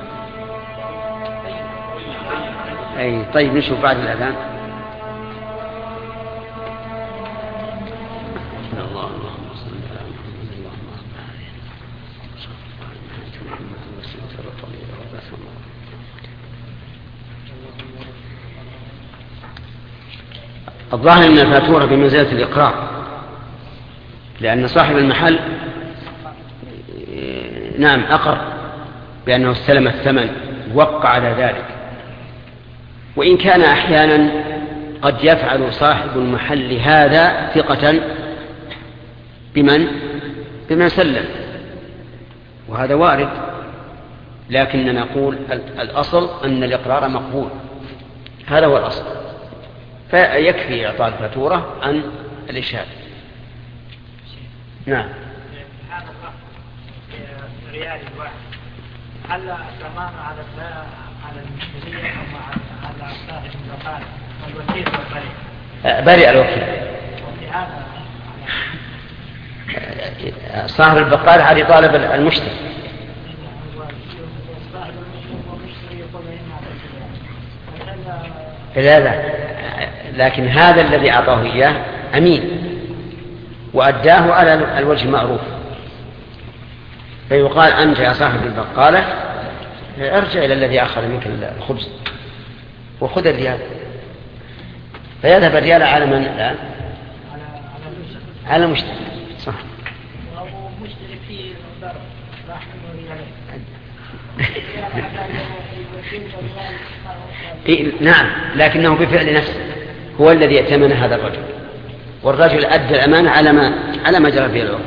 أي طيب نشوف بعد الأذان. الظاهر أن الفاتورة بمنزلة الإقرار، لأن صاحب المحل نعم أقر بأنه استلم الثمن وقع على ذلك. وإن كان أحيانا قد يفعل صاحب المحل هذا ثقة بمن بمن سلم، وهذا وارد، لكننا نقول الأصل أن الإقرار مقبول، هذا هو الأصل، فيكفي إعطاء الفاتورة عن الإشهاد. نعم. هذا ريال واحد هل الضمان على على المشتري أو على صاحب البقالة والوكيل والبريء؟ بريء الوكيل. صاحب البقالة على طالب المشتري. لا لا، لكن هذا الذي أعطاه إياه أمين وأداه على الوجه المعروف، فيقال أنت يا صاحب البقالة ارجع إلى الذي أخذ منك الخبز وخذ الريال، فيذهب الريال على من الآن؟ على المشتري. صح. إيه نعم، لكنه بفعل نفسه هو الذي ائتمن هذا الرجل، والرجل أدى الأمانة على ما على ما جرى فيه العرف.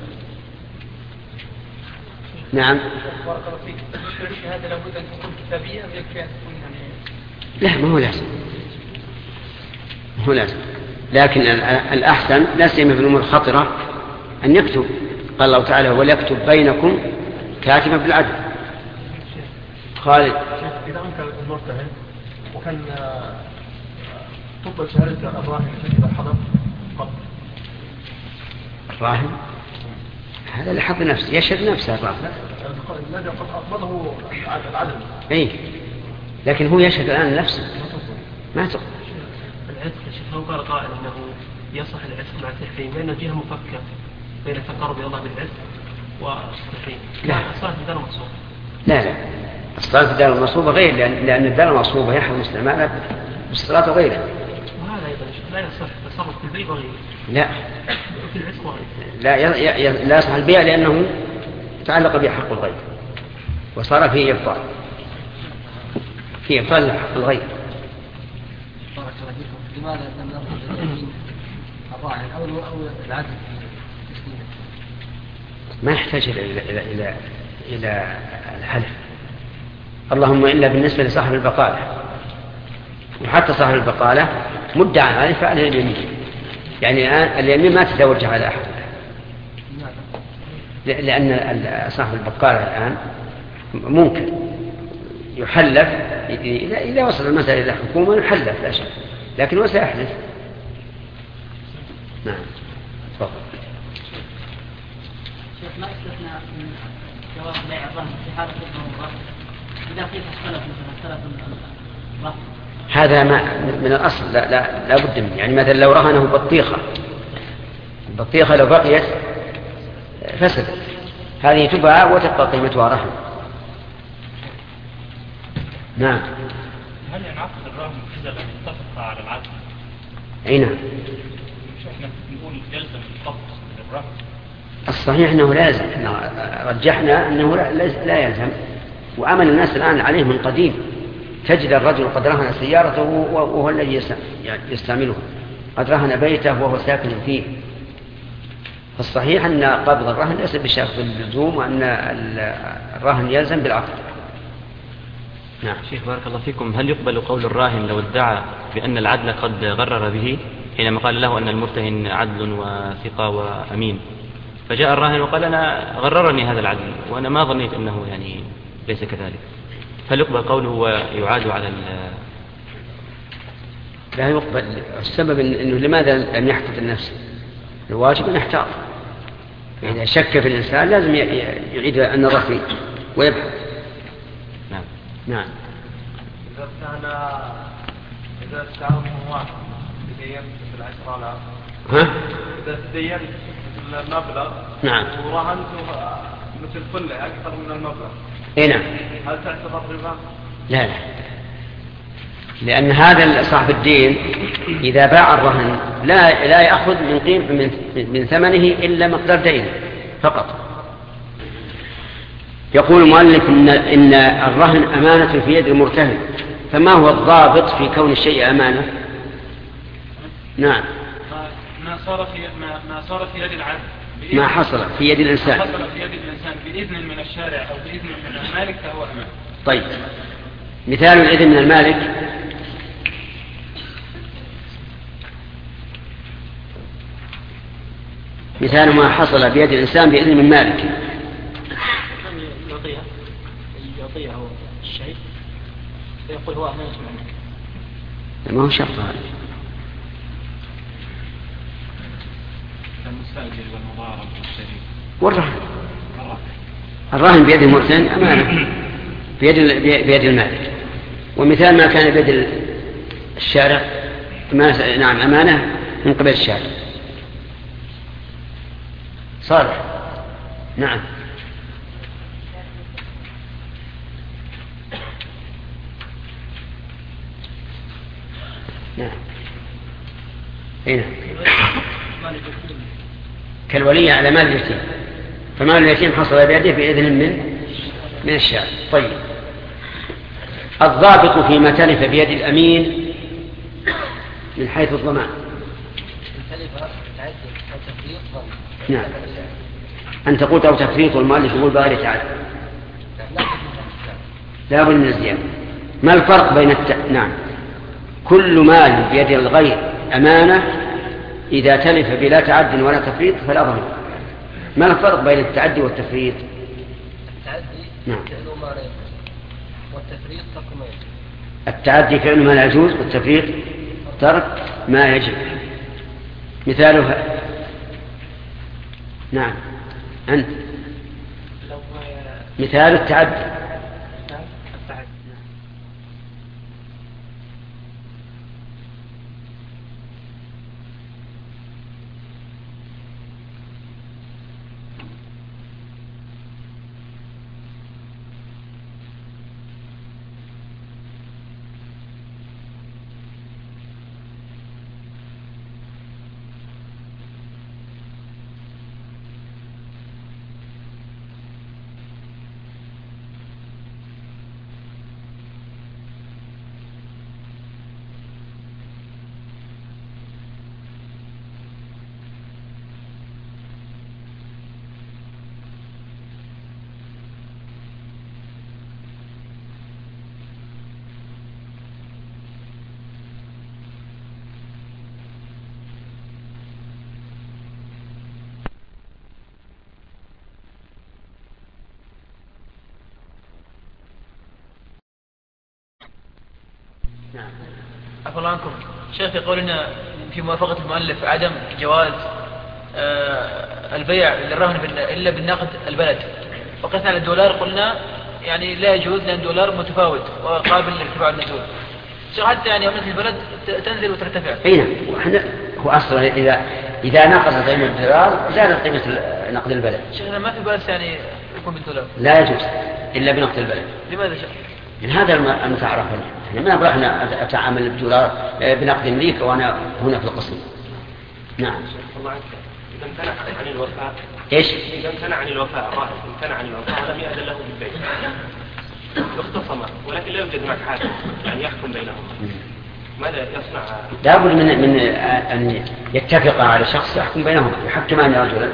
نعم. هذا لابد أن تكون كتابية يكفي أن تكون لا ما هو لازم، ما هو لازم، لكن الأحسن لا سيما في الأمور الخطرة أن يكتب. قال الله تعالى وليكتب بينكم كاتبا بالعدل. خالد. إذا أنكر المرتهن وكان تقبل شهادة الراهن إذا حضر قبل الراهن هذا لحظ نفسه يشهد نفسه الراهن الذي قد أقبله العدل. إيه لكن هو يشهد الآن نفسه ما تقبل. العتق شوف هو قال قائل أنه يصح العتق مع التحريم لأن الجهة مفكة بين التقرب إلى الله بالعتق والتحريم. لا الصلاة في الدار المصوبة. لا لا الصلاة في الدار المصوبة غير، لأن, لأن الدار المصوبة يحرم الاستعمال بالصلاة وغيرها. وهذا أيضا لا يصح التصرف في البيع وغيره. لا في العتق وغيره. لا ي... ي... لا يصح البيع لأنه تعلق به حق الغير وصار فيه إبطال، فيه إبطال حق الغير. لماذا لم نأخذ اليمين الراهن أو العدل؟ ما يحتاج إلى إلى إلى إلى الحلف، اللهم إلا بالنسبة لصاحب البقالة، وحتى صاحب البقالة مدعى عليه فعليه اليمين، يعني الآن اليمين ما تتوجه على أحد، لأن صاحب البقالة الآن ممكن يحلف إذا وصل المسألة إلى الحكومة يحلف لا شك، لكن هو سيحلف. نعم تفضل. شيخ ما استثنى من جواز بيع الرهن في حالة الضرورة إذا قيل السلف مثلا سلف الرهن؟ هذا ما من الأصل لا, لا, لا بد منه. يعني مثلا لو رهنه بطيخة، البطيخة لو بقيت فسدت، هذه تباع وتبقى قيمتها رهن. نعم. هل ينعقد الرهن إذا لم يتفق على العدل؟ أي نعم. مش احنا نقول يلزم القبض للرهن؟ الصحيح أنه لازم، رجحنا أنه لا يلزم، وعمل الناس الآن عليه من قديم. تجد الرجل قد رهن سيارته وهو الذي يستعملها، قد رهن بيته وهو ساكن فيه. فالصحيح أن قبض الرهن ليس بشرط اللزوم، وأن الرهن يلزم بالعقد. نعم. شيخ بارك الله فيكم، هل يقبل قول الراهن لو ادعى بأن العدل قد غرر به حينما قال له أن المرتهن عدل وثقة وأمين، فجاء الراهن وقال أنا غررني هذا العدل وأنا ما ظنيت أنه يعني ليس كذلك، هل يقبل قوله ويعاد على ال لا يقبل. السبب أنه لماذا لم يحفظ النفس؟ الواجب أن يحتاط، إذا شك في الإنسان لازم يعيد النظر فيه ويبحث. نعم. نعم. إذا كان إذا استعمل واحد تدين في العشرة لا ها؟ إذا تدين المبلغ نعم ورهنته مثل كله أكثر من المبلغ. إيه نعم. هل تعتبر ربا؟ لا لا، لأن هذا صاحب الدين إذا باع الرهن لا لا يأخذ من قيم من, من ثمنه إلا مقدار دينه فقط. يقول المؤلف إن, إن الرهن أمانة في يد المرتهن، فما هو الضابط في كون الشيء أمانة؟ نعم. ما صار في ما, ما صار في يد العبد، ما حصل في يد الإنسان، حصل في يد الإنسان بإذن من الشارع أو بإذن من المالك فهو أمانة. طيب مثال الإذن من المالك مثال ما حصل بيد الإنسان بإذن من مالك. يعطيها يعطيها هو الشيء فيقول هو أمانة منك. ما هو شرط هذا. المستأجر والمضارب والشريك والرهن، الرهن بيد المرتهن أمانة بيد بيد المالك. ومثال ما كان بيد الشارع ما نعم أمانة من قبل الشارع. صالح. نعم. نعم. هنا كالولي على مال اليتيم، فمال اليتيم حصل بيده بإذن من من الشارع. طيب الضابط فيما تلف بيد الأمين من حيث الضمان. نعم. أن تقول أو تفريط والمؤلف يقول بغير تعالى لا بد من الزيادة. ما الفرق بين الت... نعم. كل مال بيد الغير أمانة إذا تلف بلا تعد ولا تفريط فلا ضمان. ما الفرق بين التعدي والتفريط؟ التعدي نعم. فعل ما لا يجوز والتفريط ترك ما يجوز. التعدي فعل ما لا يجوز والتفريط ترك ما يجب. مثالها نعم أنت مثال التعدي. عفوا الله عنكم شيخ، يقول إن في موافقة المؤلف عدم جواز آه البيع للرهن إلا بالنقد البلد، وقسنا على الدولار قلنا يعني لا يجوز لأن الدولار متفاوت وقابل للارتفاع والنزول. شيخ حتى يعني عملة البلد تنزل وترتفع. أي نعم. هو أصلا إذا إذا نقص قيمة الدولار زادت قيمة نقد البلد. شيخنا ما في بأس يعني يكون بالدولار؟ لا يجوز إلا بنقد البلد. لماذا شيخ؟ من هذا المتعارف عليه. ما أبغى أنا أتعامل بالدولار بنقد أمريكا وأنا هنا في القصر. نعم. الله عنك إذا امتنع عن الوفاء. إيش؟ إذا امتنع عن الوفاء الراهن امتنع عن الوفاء ولم يأذن له بالبيع. اختصم ولكن لا يوجد معك حاكم يعني يحكم بينهم. ماذا يصنع؟ لابد من من أن يتفق على شخص يحكم بينهم، يحكمان رجلا.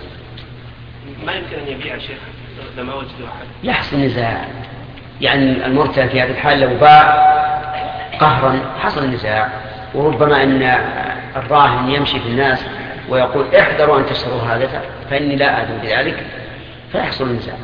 ما يمكن أن يبيع شيخ لما وجدوا أحد. يحصل نزاع. يعني المرتهن في هذه الحال لو باع قهرا حصل نزاع، وربما أن الراهن يمشي في الناس ويقول احذروا أن تشتروا هذا فإني لا أذن بذلك فيحصل نزاع.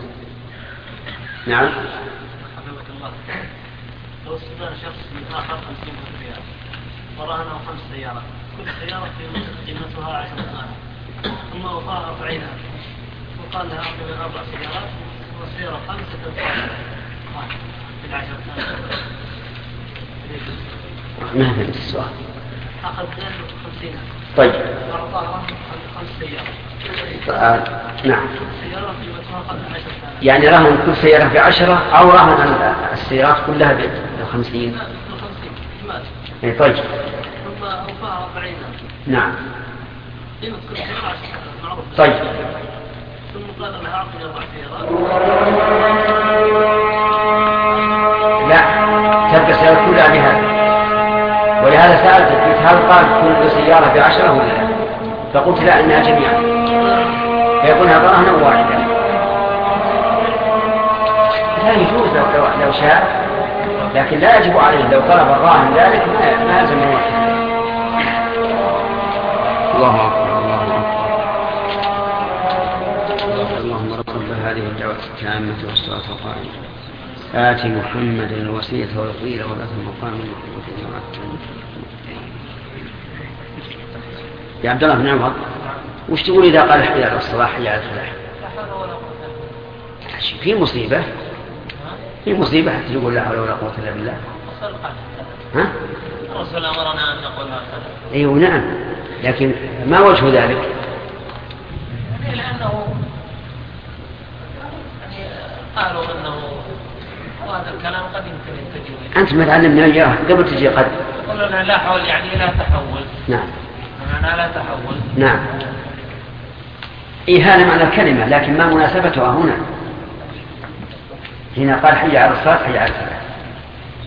نعم. حفظك الله. لو استدار شخص من آخر خمسين ريال ورهنه خمس سيارات، كل سيارة قيمتها عشرة آلاف، ثم وفاها أربعينها وقال لها أعطني أربع سيارات والسيارة خمسة آلاف في العشرة آلاف. ما فهمت السؤال. أخذ خمسين. طيب. وأعطاها خمس سيارات. آه. نعم. سيارة قيمتها عشرة آلاف. يعني رهن كل سيارة بعشرة أو رهن السيارات كلها بخمسين. بخمسين. طيب. ثم أوفاها أربعين. نعم. قيمة كل سيارة عشرة معروف. طيب. ثم قال لها أعطني أربع سيارات. لا، تبقى السيارة كلها بهذا. ولهذا سألت قلت هل قال كل سيارة بعشرة ولا لا؟ فقلت لا إنها جميعا. فيكون هذا رهنا واحدا. لا يجوز لو, لو شاء، لكن لا يجب عليه لو طلب الراهن ذلك ما ما يلزم واحد. الله أكبر الله أكبر. اللهم رب هذه الدعوة التامة والصلاة القائمة آت محمد الوسيلة والفضيلة وبعث المقام المحمود يا عبد الله بن عمر، وش تقول إذا قال حي على الصلاح حي على الفلاح؟ في مصيبة في مصيبة حتى تقول لا حول ولا قوة إلا بالله. ها؟ الرسول أمرنا أن نقول هكذا. أيوة نعم، لكن ما وجه ذلك؟ لأنه قالوا أنه وهذا الكلام قد يمكن التجويد. أنت ما تعلمنا إياه قبل تجي قد. قلنا لا حول يعني لا تحول. نعم. معنى لا تحول. نعم. إيه هذا معنى الكلمة، لكن ما مناسبتها هنا؟ هنا قال حي على الصلاة حي على الفلاح.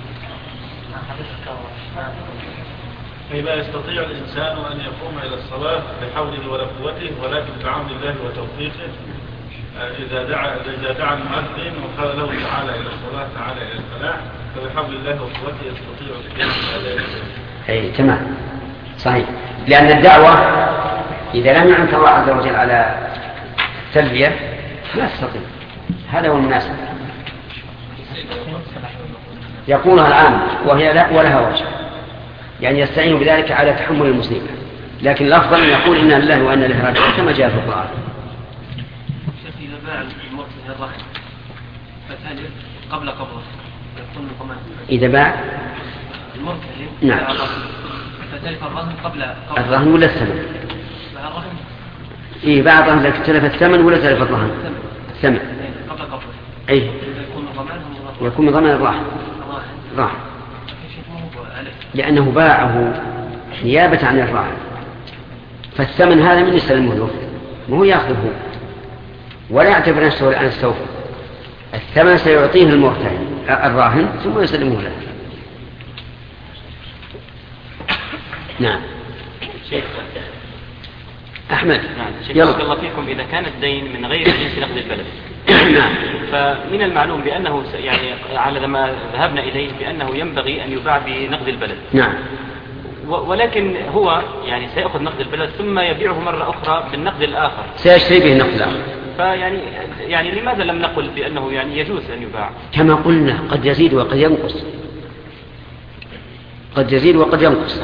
فلا يستطيع الإنسان أن يقوم إلى الصلاة بحوله ولا قوته، ولكن بعون الله وتوفيقه إذا دعا إذا دعا المؤذن وقال له تعالى إلى الصلاة تعالى إلى الفلاح، فبحول الله وقوته يستطيع الإنسان. أي تمام صحيح، لأن الدعوة إذا لم يعنك الله عز وجل على التلبية لا تستطيع، هذا هو المناسب. يقولها العام وهي لا ولها وجه، يعني يستعين بذلك على تحمل المصيبة، لكن الأفضل أن يقول إنا لله وإنا إليه راجعون كما جاء في القرآن. شيخ إذا باع المرتهن الرهن فتهل قبل قبضه يكون الضمان. إذا باع المرتهن نعم فتلف الرهن قبل قبضه. الرهن ولا الثمن؟ باع الرهن. إيه باع الرهن لكن تلف الثمن ولا تلف الرهن؟ الثمن. قبل قبضه. أي يكون ضمانه يكون ضمان الراهن. راهن. لأنه باعه نيابة عن الراهن، فالثمن هذا من يسلمه له وهو يأخذه ولا يعتبر نفسه الآن استوفى. الثمن سيعطيه المرتهن الراهن ثم يسلمه له. نعم شيخ أحمد. نعم شيخ بارك الله فيكم، إذا كان الدين من غير جنس نقد البلد نعم فمن المعلوم بأنه يعني على ما ذهبنا إليه بأنه ينبغي أن يباع بنقد البلد. نعم ولكن هو يعني سيأخذ نقد البلد ثم يبيعه مرة أخرى بالنقد الآخر، سيشتري به النقد الآخر. فيعني يعني لماذا لم نقل بأنه يعني يجوز أن يباع؟ كما قلنا قد يزيد وقد ينقص، قد يزيد وقد ينقص،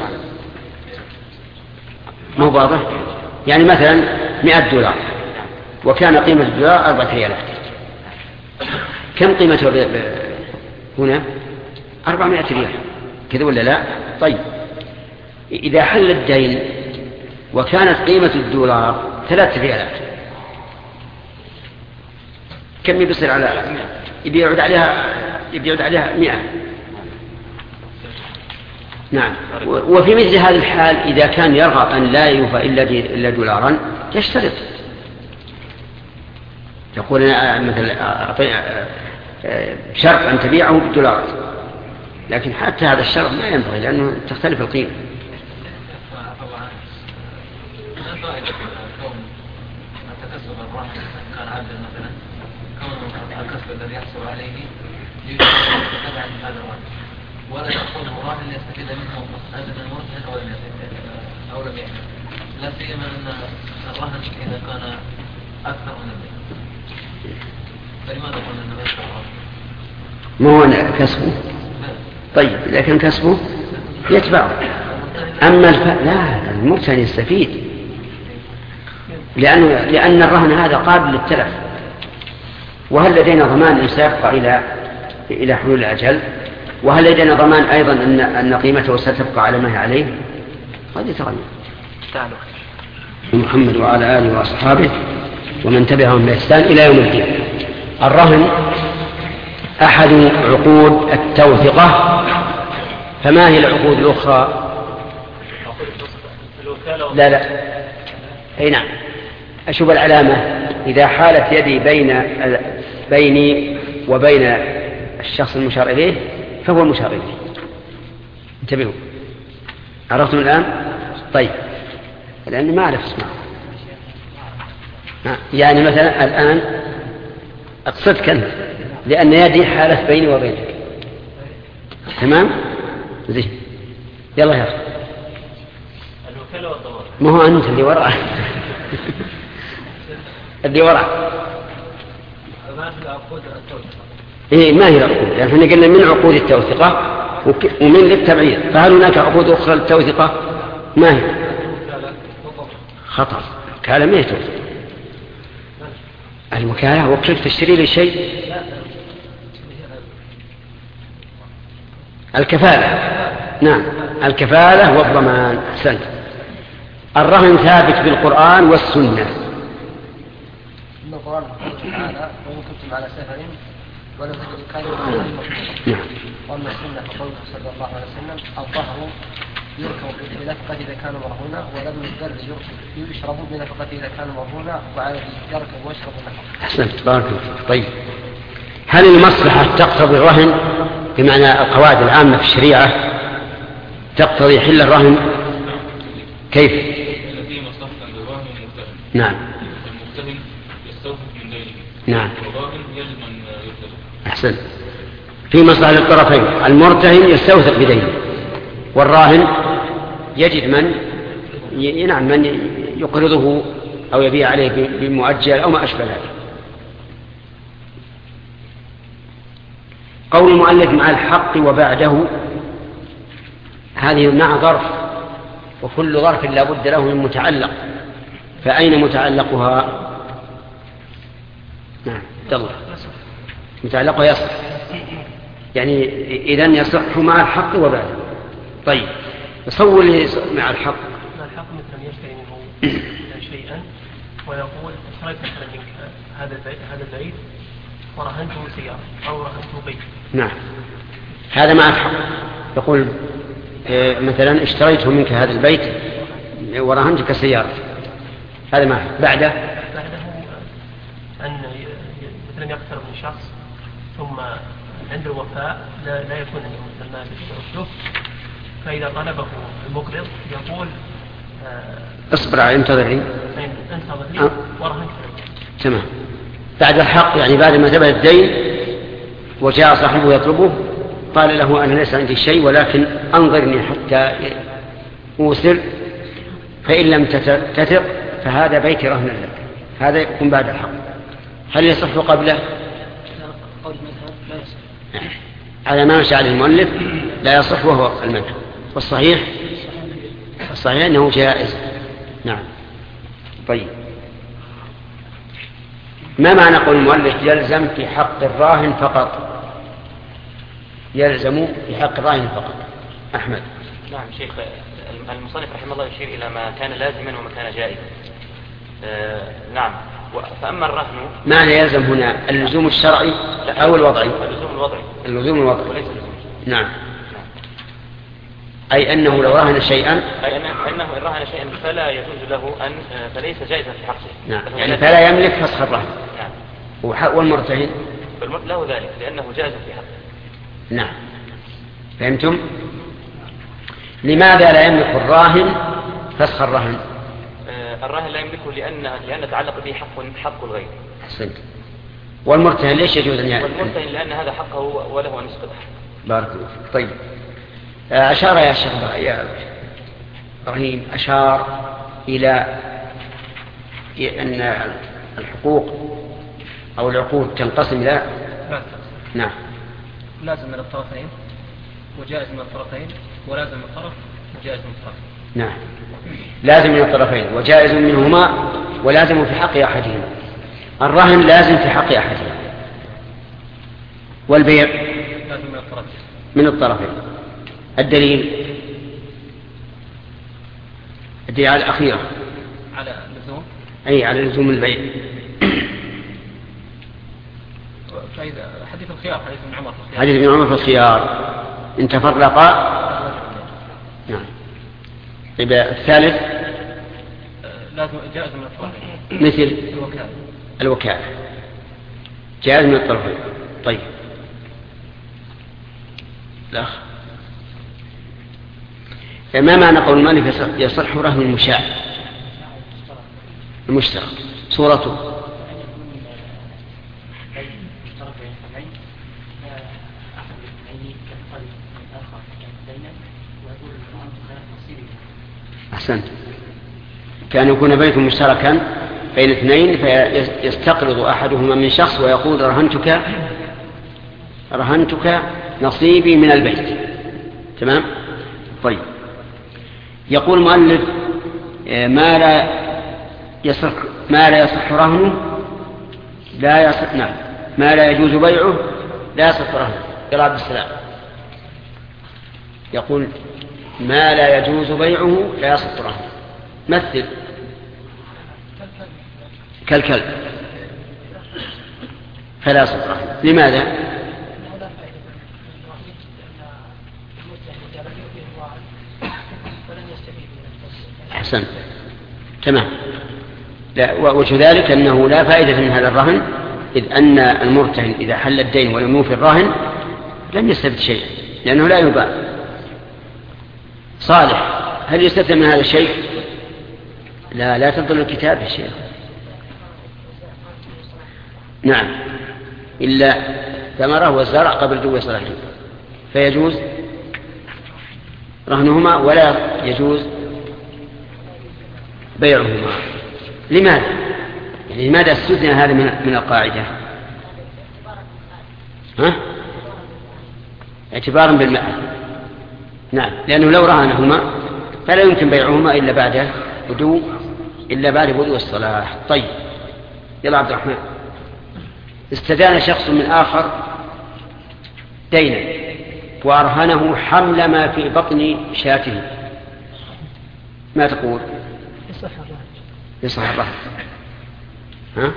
مو واضح؟ يعني مثلا مئة دولار وكان قيمة الدولار أربعة ريالات، كم قيمته ب... ب... هنا أربعمائة ريال كذا ولا لا؟ طيب إذا حل الدين وكانت قيمة الدولار ثلاثة ريالات كم يبصر على يبي يعود عليها يبي يعود عليها مئة. نعم وفي مثل هذه الحال إذا كان يرغب أن لا يوفى إلا دولارا يشترط، يقول مثل شرط أن تبيعه بالدولارات، لكن حتى هذا الشرط لا ينبغي لأنه تختلف القيمة. كان عبدا مثلا كون الكسب الذي يحصل عليه يتبع هذا الرهن ولا يأخذه راهن ليستفيد منه أبدا مرتهن أو لم يستفيد أو لم يعمل، لا سيما أن الرهن إذا كان أكثر من الدين، فلماذا قلنا أنه يشتري الرهن؟ ما هو كسبه؟ طيب إذا كان كسبه يتبعه. أما الف... لا المرتهن يستفيد لأنه لأن الرهن هذا قابل للتلف، وهل لدينا ضمان أن سيبقى إلى إلى حلول الأجل، وهل لدينا ضمان أيضا أن أن قيمته ستبقى على ما هي عليه، قد يتغير. محمد وعلى آله وأصحابه ومن تبعهم بإحسان إلى يوم الدين. الرهن أحد عقود التوثقة، فما هي العقود الأخرى؟ لا لا أي نعم أشوف العلامة إذا حالت يدي بين بيني وبين الشخص المشار إليه فهو المشار إليه. انتبهوا عرفتم الآن؟ طيب لأني ما أعرف اسمه، يعني مثلا الآن أقصدك أنت لأن يدي حالت بيني وبينك، تمام؟ زين يلا يا أخي. الوكالة والضمان ما هو أنت اللي وراء اللي وراء إيه ما هي العقود؟ يعني احنا قلنا من عقود التوثقة ومن للتبعير، فهل هناك عقود أخرى للتوثقة؟ ما هي؟ خطر وكالة ما يتوثق. الوكالة وكلت تشتري لي شيء. الكفالة نعم الكفالة والضمان. أحسنت. الرهن ثابت بالقرآن والسنة. إن القرآن قال تعالى وإن كنتم على سفر ولم تجدوا كلمة نعم. وأما السنة فقوله صلى الله عليه وسلم الطهر يركب بنفقة إذا كان مرهونا ولم البر يشرب بنفقة إذا كان مرهونا وعلى يركب ويشرب النفقة. أحسنت بارك الله. طيب هل المصلحة تقتضي الرهن بمعنى القواعد العامة في الشريعة تقتضي حل الرهن كيف؟ التي مصلحة للراهن والمرتهن. نعم. المرتهن يستوفق من دينه. نعم. والراهن يجب أن يطلب. أحسن. في مصلحة للطرفين، المرتهن يستوثق بدينه والراهن يجد من ي... نعم من يقرضه أو يبيع عليه بمؤجل أو ما أشبه ذلك. قول المؤلف مع الحق وبعده، هذه مع ظرف، وكل ظرف لا بد له من متعلق، فأين متعلقها؟ نعم الله متعلقها يصح، يعني إذن يصح مع الحق وبعده. طيب تصور لي مع الحق. مع الحق مثلا يشتري منه شيئا ويقول اشتريت مثلا منك هذا البيت هذا البيت ورهنته سيارة أو رهنته بيت. نعم هذا مع الحق، يقول مثلا اشتريته منك هذا البيت ورهنتك سيارة، هذا مع بعده. بعده أن مثلا يكثر من شخص ثم عند الوفاء لا, لا يكون عنده مثل المال له، فإذا طلبه المقرض يقول آه اصبر على انتظرني انتظر لي ورهنك. تمام. بعد الحق يعني بعد ما ثبت الدين وجاء صاحبه يطلبه قال له أنا ليس عندي شيء ولكن أنظرني حتى أوسر، فإن لم تثق فهذا بيت رهن لك، هذا يكون بعد الحق. هل يصح قبله؟ على ما مشى عليه المؤلف لا يصح وهو المذهب، والصحيح الصحيح أنه جائز. نعم. طيب ما معنى قول المؤلف يلزم في حق الراهن فقط؟ يلزم في حق الراهن فقط. أحمد. نعم شيخ، المصنف رحمه الله يشير إلى ما كان لازما وما كان جائزا. آه نعم. فأما الرهن معنى يلزم هنا اللزوم الشرعي أو الوضعي؟ اللزوم الوضعي. اللزوم الوضعي وليس اللزوم. نعم. أي أنه لو رهن شيئا أي أنه إن رهن شيئا فلا يجوز له أن فليس جائزا في حقه. نعم يعني فلا يملك فسخ الرهن. نعم. والمرتهن له ذلك لأنه جائز في حقه. نعم فهمتم؟ لماذا لا يملك الراهن فسخ الرهن؟ آه الراهن لا يملكه لأن لأن تعلق به حق حق الغير. أحسنت. والمرتهن ليش يجوز أن يعلم؟ والمرتهن لأن هذا حقه وله أن يسقطه. بارك الله فيك. طيب أشار يا شيخ يا إبراهيم أشار إلى أن الحقوق أو العقود تنقسم إلى نعم لازم من الطرفين وجائز من الطرفين ولازم من الطرف وجائز من الطرف. نعم لازم من الطرفين وجائز منهما ولازم في حق أحدهما. الرهن لازم في حق أحدهما والبيع لازم من الطرفين من الطرفين. الدليل الدليل على الأخيرة على اللزوم أي على لزوم البيع. فإذا حديث الخيار حديث ابن عمر في الخيار حديث ابن عمر في الخيار إن تفرقا. نعم. يبقى الثالث لازم جائز من الطرفين مثل الوكالة الوكالة جائز من الطرفين. طيب الأخ ما معنى قول المؤلف يصح رهن المشاع المشترك صورته؟ أحسنت. كان يكون بيت مشتركا بين اثنين فيستقرض أحدهما من شخص ويقول رهنتك رهنتك نصيبي من البيت. تمام. طيب يقول المؤلف ما لا يصح ما لا يصح رهنه لا يصح. نعم ما لا يجوز بيعه لا يصح رهنه. يا عبد السلام يقول ما لا يجوز بيعه لا يصح رهنه. مثل كالكلب فلا يصح رهنه. لماذا؟ أحسن. تمام. وجه ذلك أنه لا فائدة من هذا الرهن إذ أن المرتهن إذا حل الدين ولم يوفي الراهن لم يستفد شيء لأنه لا يباع. صالح هل يستفد من هذا الشيء؟ لا لا تبطل الكتاب يا شيخ. نعم، إلا ثمره والزرع قبل دو صلاحه فيجوز رهنهما ولا يجوز بيعهما. لماذا؟ يعني لماذا استثنى هذا من القاعدة؟ ها؟ اعتبارا بالمعنى. نعم، لأنه لو رهنهما فلا يمكن بيعهما إلا بعد بدو إلا بعد بدو الصلاة. طيب، يلا عبد الرحمن. استدان شخص من آخر دينا وأرهنه حمل ما في بطن شاته، ما تقول؟ يصح الرهن. يصح الرهن. ها؟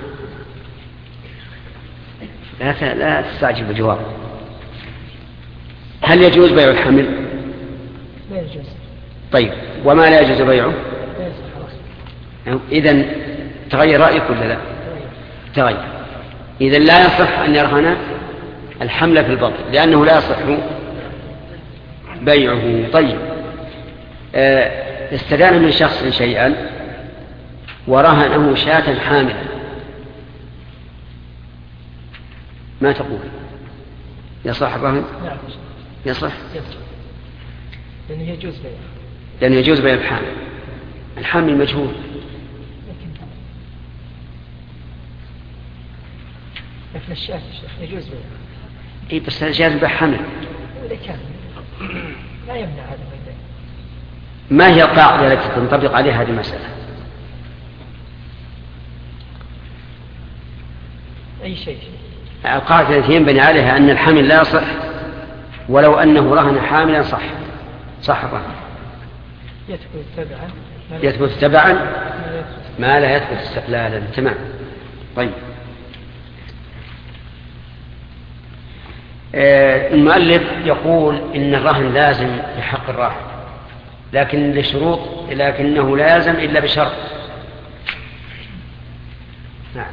لا لا تستعجل بالجواب. هل يجوز بيع الحمل؟ لا يجوز. طيب، وما لا يجوز بيعه؟ لا يصح. إذن تغير رأيك ولا لا؟ تغير. إذن لا يصح أن يرهن الحمل في البطن لأنه لا يصح بيعه. طيب، استدان من شخص شيئا ورهنه شاة حاملا، ما تقول؟ يصح الرهن؟ نعم يصح، لأنه يجوز بيع لأنه يجوز بيع الحامل. الحامل مجهول. مثل الشاة يجوز بيع. اي بس جاز بيع حمل. وإذا كان لا يمنع هذا البيع. ما هي القاعدة التي تنطبق عليها هذه المسألة؟ أي شيء. القاعدة التي ينبني عليها أن الحمل لا يصح ولو أنه رهن حاملا صح. صح الرهن. يثبت تبعا. يثبت تبعا ما لا يثبت استقلالا. تمام. طيب، المؤلف يقول إن الرهن لازم بحق الراهن لكن لشروط، لكنه لا يلزم إلا بشرط. نعم.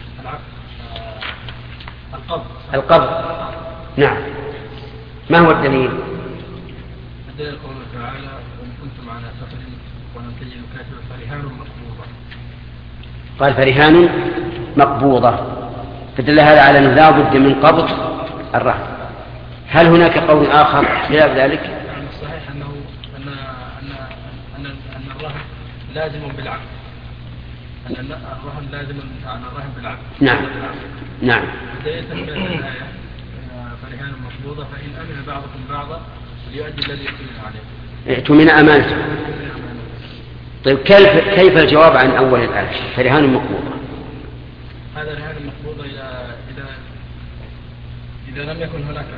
القبض. القبض. نعم. ما هو الدليل؟ الدليل قوله تعالى: وإن كنتم على سفر ولم تجدوا كاتبا فرهان مقبوضة. قال فرهان مقبوضة، فدل هذا على أنه لا بد من قبض الرهن. هل هناك قول آخر خلاف ذلك؟ يعني الصحيح أنه أن أن أن أن الرهن لازم بالعقد. أن الرهن لازم عن الرهن بالعقد. نعم. نعم. بداية من الآية فرهان مقبوضة فإن أمن بعضكم بعضا فليؤدي الذي يؤتمن عليه. ائتمن أمانته. طيب، كيف كيف الجواب عن أول الآية فرهان مقبوضة؟ هذا الرهان المقبوضة إذا إذا إذا لم يكن هناك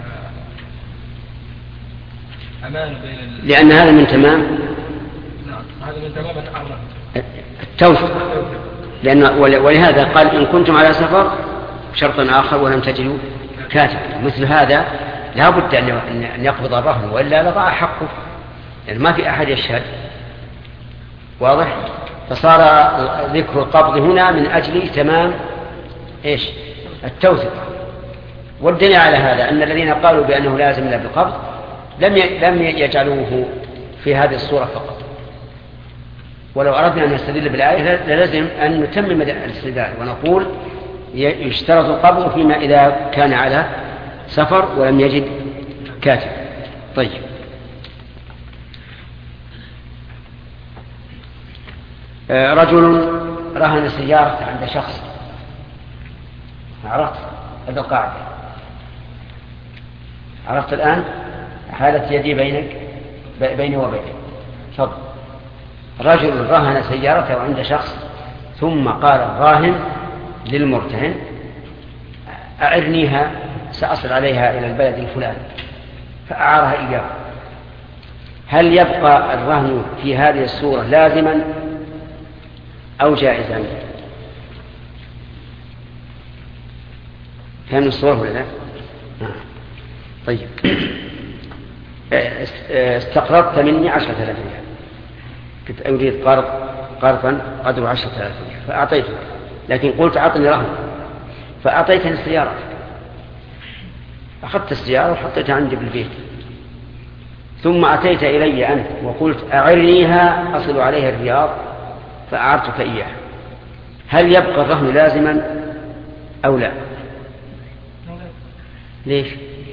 أمان بين ال... لأن هذا من تمام. نعم، هذا من تمام الرهن. التوثيق. لأن ولهذا قال إن كنتم على سفر شرط آخر ولم تجدوا كاتب. مثل هذا لا بد أن يقبض الرهن وإلا لضاع حقه، يعني ما في أحد يشهد. واضح؟ فصار ذكر القبض هنا من أجل تمام إيش؟ التوثيق. والدليل على هذا أن الذين قالوا بأنه لازم لا بالقبض لم لم يجعلوه في هذه الصورة فقط. ولو أردنا أن نستدل بالآية لازم أن نتمم الاستدلال ونقول يشترط القبض فيما إذا كان على سفر ولم يجد كاتب. طيب، رجل رهن سيارة عند شخص. عرفت هذا القاعدة؟ عرفت الآن؟ حالة يدي بينك بيني وبينك. تفضل. رجل رهن سيارته عند شخص ثم قال الراهن للمرتهن أعرنيها سأصل عليها إلى البلد الفلاني، فأعارها إياه. هل يبقى الرهن في هذه الصورة لازما أو جائزا؟ فهم الصورة ولا لا؟ طيب، استقرضت مني عشرة آلاف ريال، كنت أريد قرض قرضا قدره عشرة آلاف ريال فأعطيته، لكن قلت أعطني رهن فأعطيتني السيارة. أخذت السيارة وحطيتها عندي بالبيت، ثم أتيت إلي أنت وقلت أعرنيها أصل عليها الرياض فأعرتك إياه، هل يبقى الرهن لازما أو لا؟ ليش؟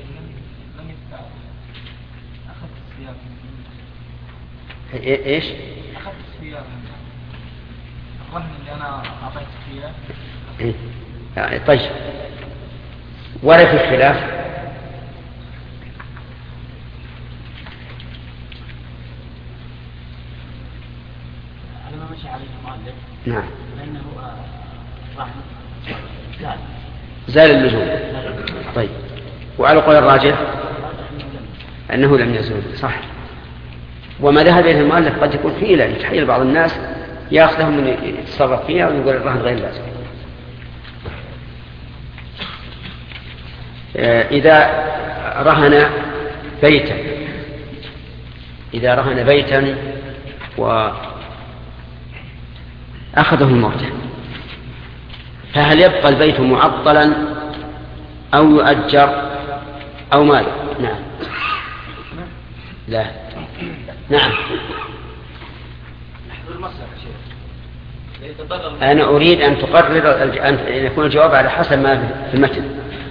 إيش؟ أخذت السيارة الرهن اللي أنا أعطيتك إياه. يعني طيب، ولا في خلاف؟ على ما مشي عليه المؤلف. نعم. لأنه رهن زال. زال اللزوم. طيب، وعلى قول الراجح أنه لم يزول، صح. وما ذهب إليه المؤلف قد يكون فيه، لا يتحيل بعض الناس يأخذهم من يتصرف فيها ويقول الرهن غير لازم. إذا رهن بيتا إذا رهن بيتا وأخذه المرتهن، فهل يبقى البيت معطلا أو يؤجر أو ماذا؟ نعم. لا. نعم. أنا أريد أن تقرر أن يكون الجواب على حسب ما في المتن.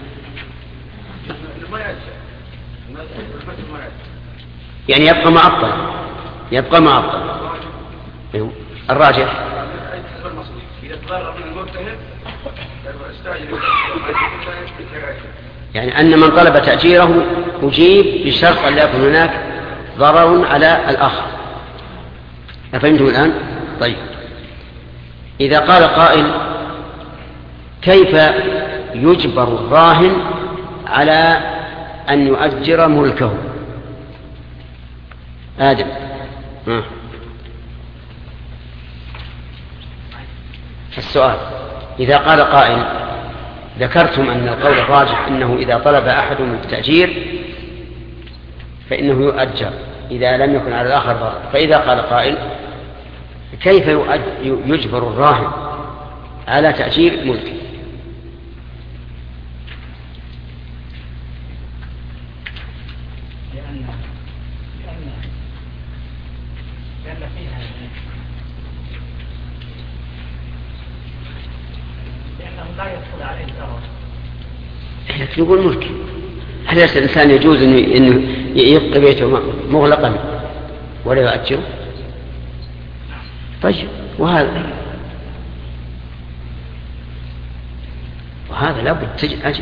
يعني يبقى معطل يبقى معطل الراجح. يعني أن من طلب تأجيره أجيب بشرط أن لا يكون هناك ضرر على الآخر. أفهمتم الآن؟ طيب، إذا قال قائل كيف يجبر الراهن على أن يؤجر ملكه؟ آدم. ها. السؤال: إذا قال قائل ذكرتم أن القول الراجح أنه إذا طلب أحد التأجير فإنه يؤجر إذا لم يكن على الآخر ضرر، فإذا قال قائل كيف يجبر الراهن على تأجير ملكه؟ لأن لأن لأن فيها لأنه لا يدخل عليه ضرر. لكن يقول ملك. هل الإنسان يجوز إنه يبقى بيته مغلقا ولا يؤجره؟ طيب، وهذا وهذا لابد تجد أجل.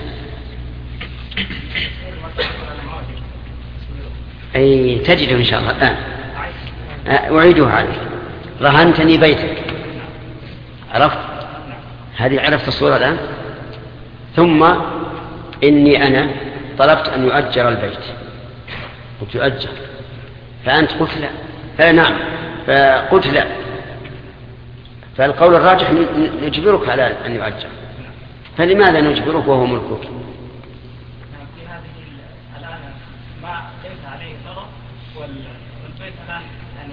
أي تجده إن شاء الله الآن. أعيدها عليك. رهنتني بيتك، عرفت؟ هذه عرفت الصورة الآن. ثم إني أنا طلبت أن يؤجر البيت، قلت يؤجر، فأنت قلت لا. فنعم، فقلت لا، فالقول الراجح نجبرك على أن يؤجر. فلماذا نجبرك وهو ملكك؟ في هذه الآن ما ليس عليه ضرر، والبيت الآن يعني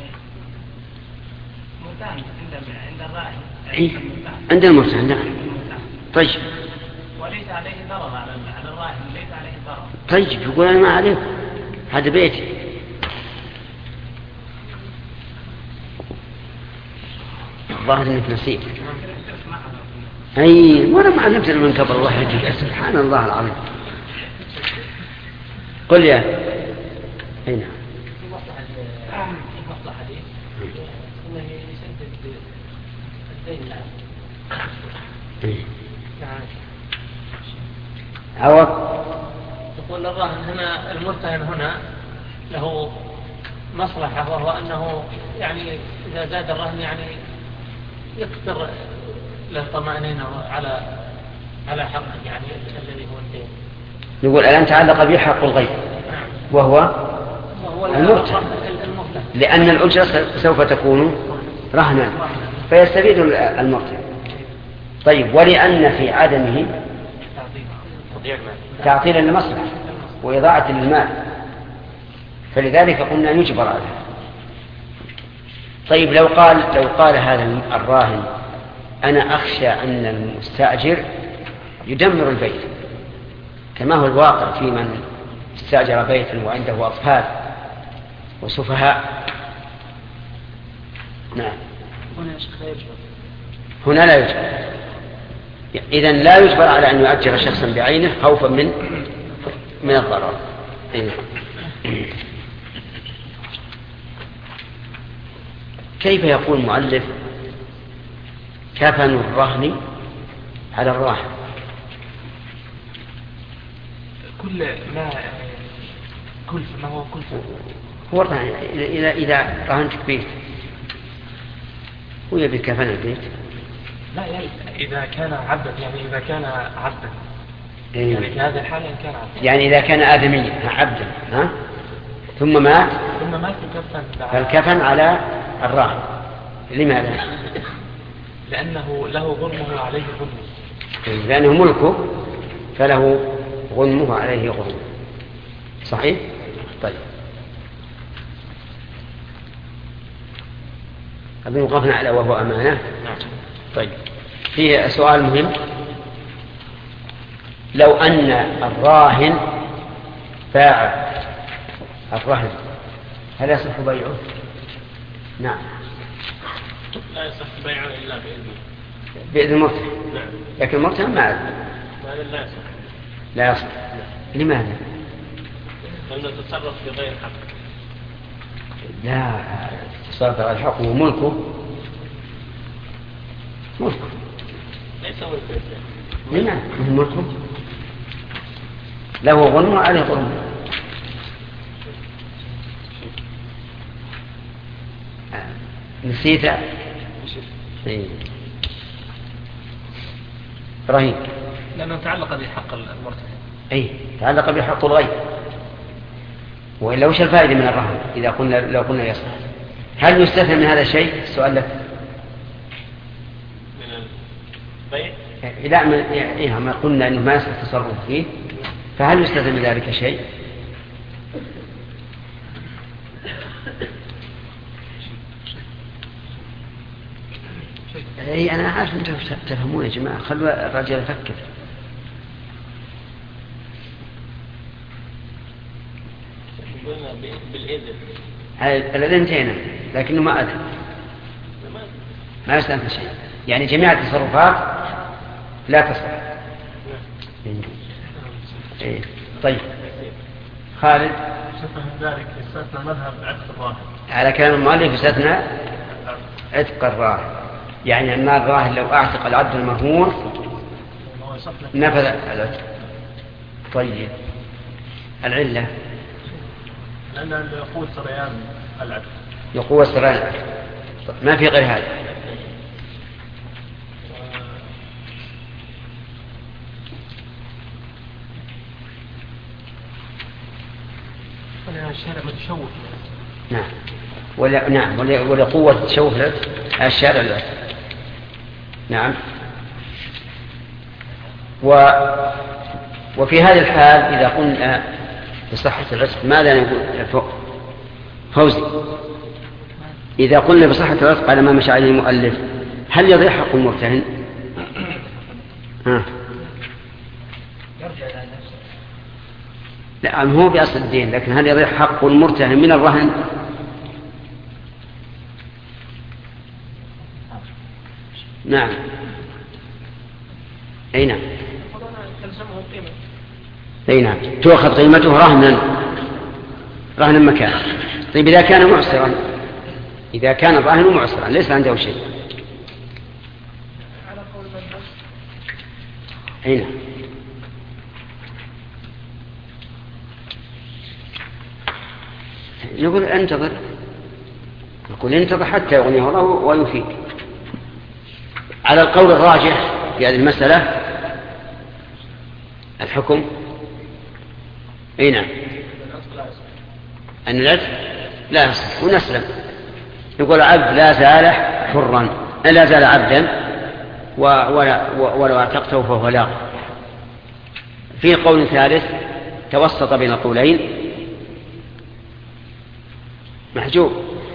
مرتهن عند عند الراهن. عند المرتهن. نعم. طيب. وليس عليه ضرر على على الراهن، ليس عليه ضرر. طيب، يقول أنا ما عليك، هذا بيتي. الظاهر انك نسيت. اي، وانا ما علمت من كبر الله يهديك. سبحان الله العظيم. قل يا اي نعم. في مصلحة حديث انه يسدد الدين الان. عوض. يقول الراهن هنا المرتهن هنا له مصلحة، وهو أنه يعني إذا زاد الرهن يعني يكثر له طمأنينة على على حق يعني الذي هو الدين. يقول الآن تعلق به حق الغير وهو, وهو المرتهن، لأن الأجرة سوف تكون رهنا فيستفيد المرتهن. طيب، ولأن في عدمه تعطيلا للمصلحة وإضاعة للمال، فلذلك قلنا يجبر عليه. طيب، لو قال لو قال هذا الراهن أنا أخشى أن المستأجر يدمر البيت، كما هو الواقع في من استأجر بيتا وعنده أطفال وسفهاء. نعم. هنا يا شيخ لا يجبر. هنا لا يجبر. إذن لا يجبر على أن يؤجر شخصا بعينه خوفا من من الضرر. كيف يقول المؤلف كفن الرهن على الراهن؟ كل ما كلف ما هو كلف هو الرهن. إذا إذا رهنتك بيت هو يبي كفن البيت. لا يعني إذا كان عبدا يعني إذا كان عبدا إيه. يعني في هذا الحال إن كان عبدا يعني إذا كان آدميا عبدا ها ثم مات ثم مات كفن فالكفن على الراهن. لماذا؟ لأنه له غرمه عليه غرمه. لأنه ملكه فله غنمه عليه غنمه. صحيح؟ طيب أبي وقفنا على وهو أمانة. طيب فيه سؤال مهم. لو أن الراهن باع الرهن هل يصح بيعه؟ نعم. لا يصح بيعه إلا بإذنه. بإذن المرتهن. نعم. لكن المرتهن ما أذن. هذا لا يصح. لا يصح. لماذا؟ لأنه تصرف بغير حق. لا تصرف بغير حق وملكه ملكه. ليس ملكه. لماذا؟ ملكه له غنم عليه غنم. نسيت إيه. رهين لأنه تعلق بحق المرتهن. أي تعلق بحق الغير. وإلا وش الفائدة من الرهن إذا قلنا لو قلنا يصح؟ هل يستثنى من هذا الشيء؟ السؤال لك. من البيع؟ لا من إيه ما قلنا إنه ما يصح التصرف فيه فهل يستثنى من ذلك شيء؟ اي انا عارف انتم تفهمون يا جماعه. خلوا الرجال يفكر. قلنا بالاذن. الاذن انتهينا لكنه ما اذن ما يستثنى شيء. يعني جميع التصرفات لا تصح. إيه. طيب خالد ذلك استثنى مذهب عتق الراهن. على كلام المؤلف استثنى عتق الراهن. يعني أن الراهن لو أعتق العبد المرهون نفذ العتق. طيب العلة لأنه يقول سريان العتق. يقول سريان العتق. ما في غير هذا. الشارع متشوف. نعم ولا نعم ولا, ولا قوة تشوف الشارع العتق. نعم. و وفي هذه الحال إذا قلنا بصحة العتق ماذا نقول؟ فوزي إذا قلنا بصحة العتق على ما مشى عليه المؤلف هل يضيع حق المرتهن؟ ها. يرجع إلى نفسه. لا هو بأصل الدين لكن هل يضيع حق المرتهن من الرهن؟ نعم. أي نعم. أي نعم تؤخذ قيمته رهنا رهنا مكانه. طيب إذا كان معسرا إذا كان الراهن معسرا ليس عنده شيء. أي نعم. نقول انتظر نقول انتظر حتى يغنيه الله ويفيد. على القول الراجح في هذه المسألة الحكم اي نعم أن العتق لا يصح ونسلم. نقول عبد لا زال حرا لا زال عبدا ولو اعتقته فهو لاغ. في قول ثالث توسط بين القولين محجوب.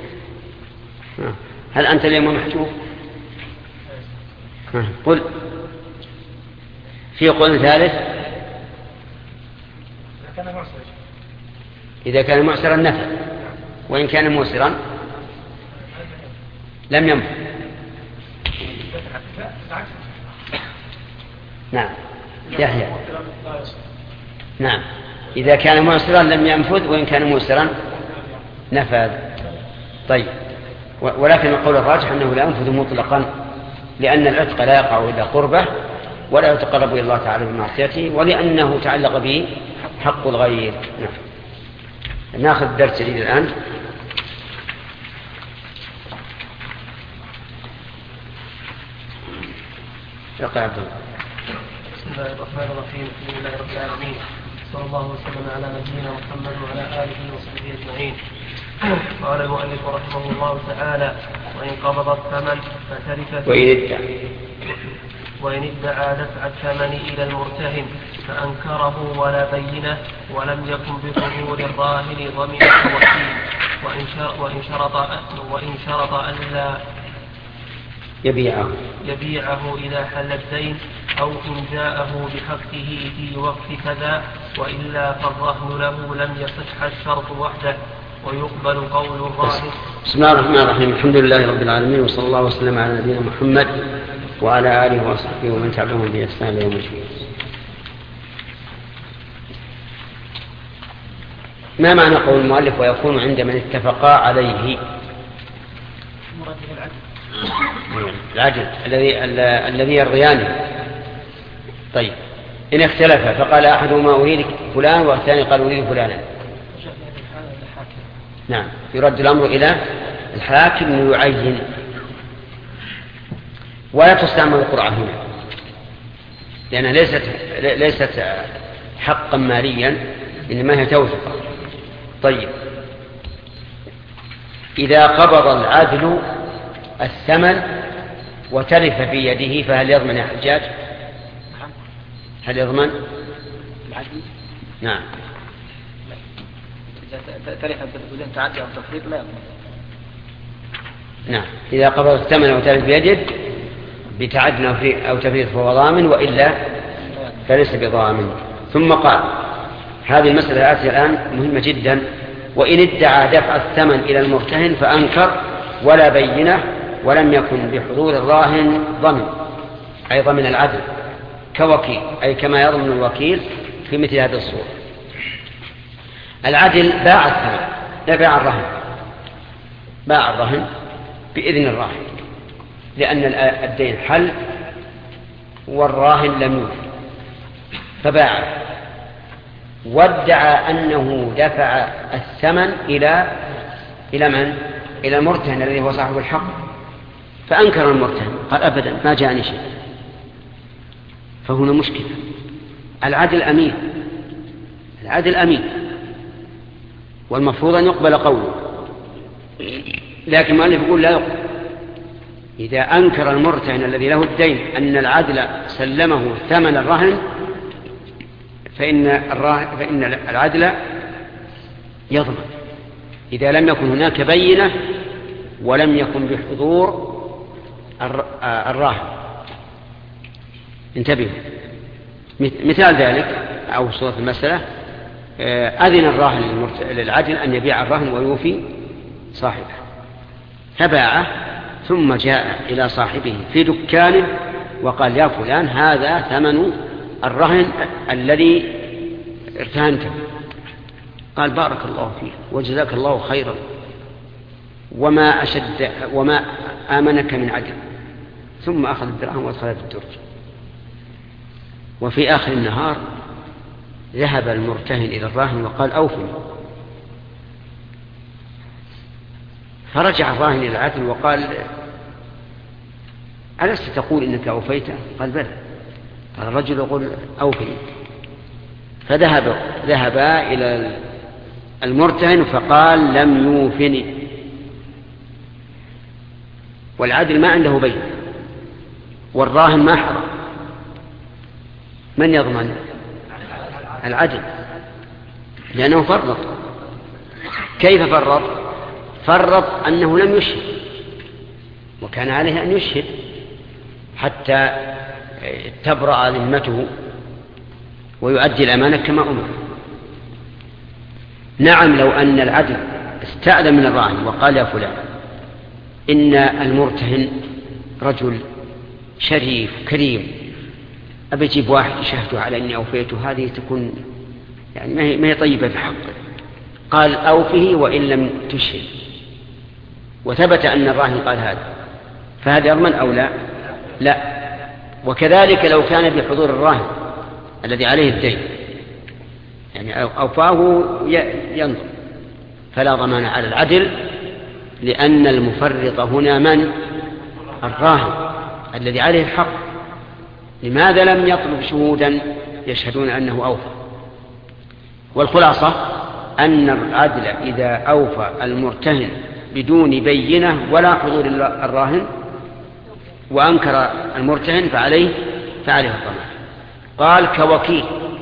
هل أنت اليوم محجوب؟ قل. في قول ثالث إذا كان معسرا نفع وإن كان موسرا لم ينفع. نعم يحيى. نعم إذا كان معسرا لم ينفذ، وإن كان مؤسرا نفذ. طيب، ولكن القول الراجح أنه لا ينفذ مطلقا، لأن العتق لا يقع إلا قربه ولا يتقرب إلى الله تعالى بمعصيته، ولأنه تعلق به حق الغير. نعم. ناخذ درس جديد الآن. يقع عبد الله. بسم الله الرحمن الرحيم. الحمد لله رب العالمين، صلى الله وسلم على نبينا محمد وعلى آله وصحبه أجمعين. قال المؤلف رحمه الله تعالى: وإن قبض الثمن فتركت وإن ادعى وإن ادعى دفع الثمن إلى المرتهن فأنكره ولا بينه ولم يكن بظهور الراهن ضمن الوكيل، وإن شرط وإن شرط وإن شرط أن لا يبيعه يبيعه إذا حل الدين، أو إن جاءه بحقه في وقت كذا، وإلا فالرهن له لم يصح الشرط وحده، ويقبل قول الراهن. بسم الله الرحمن الرحيم. الحمد لله رب العالمين، وصلى الله وسلم على نبينا محمد وعلى آله وصحبه ومن تبعهم بإحسان إلى يوم الدين. ما معنى قول المؤلف ويكون عند من اتفقا عليه؟ العدل الذي الذي يرضيانه. طيب، إن اختلف فقال أحدهما أريد فلان والثاني قال أريد فلانا، نعم، يرد الأمر إلى الحاكم ليعين. ولا تستعمل القرعة هنا، لأنها ليست ليست حقا ماليا، إنما هي توثقة. طيب، إذا قبض العدل الثمن وتلف في يده فهل يضمن يا حجاج؟ هل يضمن العدل؟ نعم. إذا تلف بدون تعدي أو تفريط لا يضمن. نعم، إذا قبض الثمن وتلف بيده بتعد أو تفريط فهو ضامن، وإلا فليس بضامن. ثم قال: هذه المسألة الآتية الآن مهمة جدا. وإن ادعى دفع الثمن إلى المرتهن فأنكر ولا بينه ولم يكن بحضور الراهن ضمن، أي ضمن العدل كوكيل، أي كما يضمن الوكيل في مثل هذه الصورة. العدل باع الثمن، لا باع الرهن، باع الرهن بإذن الراهن، لأن الدين حل والراهن لم يوفي فباع، وادعى أنه دفع الثمن إلى إلى من؟ إلى المرتهن الذي هو صاحب الحق، فأنكر المرتهن، قال أبدا ما جاءني شيء. فهنا مشكلة. العدل أمين، العدل أمين، والمفروض أن يقبل قوله، لكن المؤلف يقول لا يقبل. إذا أنكر المرتهن الذي له الدين أن العدل سلمه ثمن الرهن فإن, الراهن فإن العدل يضمن إذا لم يكن هناك بينة ولم يكن بحضور الراهن. انتبهوا، مثال ذلك أو صورة المسألة: أذن الراهن للعدل أن يبيع الرهن ويوفي صاحبه، فباعه ثم جاء إلى صاحبه في دكانه وقال: يا فلان هذا ثمن الرهن الذي ارتهنته. قال: بارك الله فيك وجزاك الله خيرا، وما أشد وما آمنك من عدل. ثم أخذ الدرهم وادخل في الدرج. وفي آخر النهار ذهب المرتهن إلى الراهن وقال: أوفني. فرجع الراهن إلى العدل وقال: ألست تقول إنك أوفيته؟ قال: بلى. قال الرجل: يقول أوفني. فذهب ذهبا إلى المرتهن فقال: لم يوفني. والعدل ما عنده بين، والراهن ما حضر. من يضمن؟ العدل، لأنه فرط. كيف فرط؟ فرط أنه لم يشهد، وكان عليه أن يشهد حتى تبرأ ذمته ويؤدي الأمانة كما أمر. نعم، لو أن العدل استأذن من الراهن وقال: يا فلان إن المرتهن رجل شريف كريم أبي أجيب واحد يشهده على أني أوفيته، هذه تكون يعني ما هي طيبة في حقه. قال أوفه وإن لم تشهد، وثبت أن الراهن قال هذا، فهذا يضمن أو لا؟ لا. وكذلك لو كان بحضور الراهن الذي عليه الدين، يعني أوفاه ينظر، فلا ضمان على العدل، لأن المفرط هنا من؟ الراهن الذي عليه الحق. لماذا لم يطلب شهودا يشهدون أنه أوفى؟ والخلاصة أن العدل إذا أوفى المرتهن بدون بينة ولا حضور الراهن وأنكر المرتهن فعليه فعليه الضمان. قال كوكيل،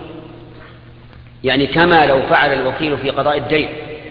يعني كما لو فعل الوكيل في قضاء الدين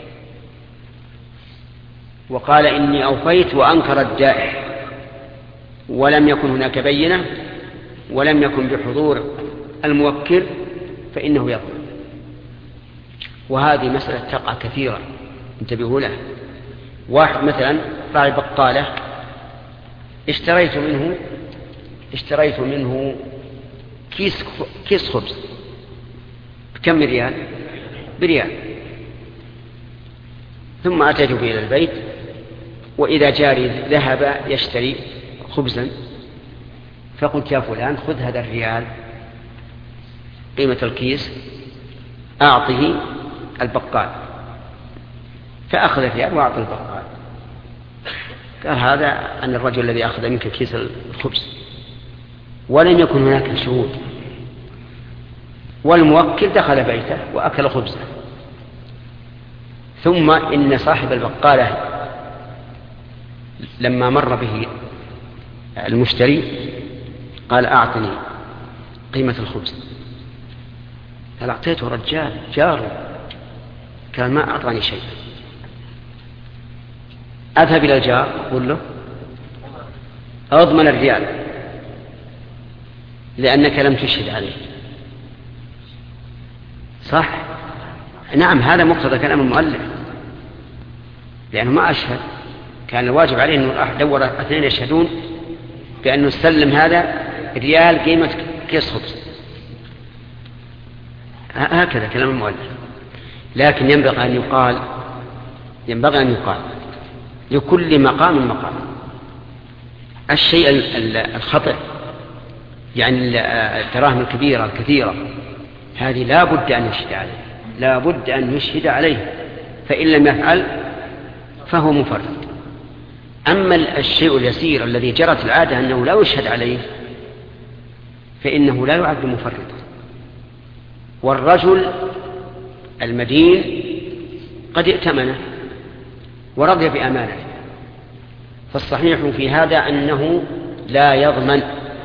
وقال إني أوفيت وأنكر الدائن ولم يكن هناك بينة ولم يكن بحضور الموكل فإنه يضمن. وهذه مسألة تقع كثيرا، انتبهوا لها. واحد مثلا باع بقالة، اشتريت منه اشتريت منه كيس كيس خبز بكم ريال؟ بريال. ثم أتيت به إلى البيت، وإذا جاري ذهب يشتري خبزا، فقلت يا فلان خذ هذا الريال قيمة الكيس أعطه البقال، فأخذ الريال وأعطى البقال. قال هذا أن الرجل الذي أخذ منك كيس الخبز، ولم يكن هناك شهود، والموكل دخل بيته وأكل خبزه. ثم إن صاحب البقالة لما مر به المشتري قال أعطني قيمة الخبز. قال أعطيته رجال جاره، قال ما أعطاني شيء. أذهب إلى الجار أقول له أضمن الريال لأنك لم تشهد عليه. صح؟ نعم، هذا مقتضى كلام المؤلف، لأنه ما أشهد. كان الواجب عليه أنه راح دور اثنين يشهدون بأنه سلم هذا ريال قيمة كيس خبز. هكذا كلام المؤلف. لكن ينبغي أن يقال ينبغي أن يقال لكل مقام مقام. الشيء الخطئ يعني الدراهم الكبيرة الكثيرة هذه لا بد أن يشهد عليه، لا بد أن يشهد عليه، فإن لم يفعل فهو مفرط. أما الشيء اليسير الذي جرت العادة أنه لا يشهد عليه فإنه لا يعد مفرطا. والرجل المدين قد ائتمنه ورضي بأمانته، فالصحيح في هذا أنه لا يضمن،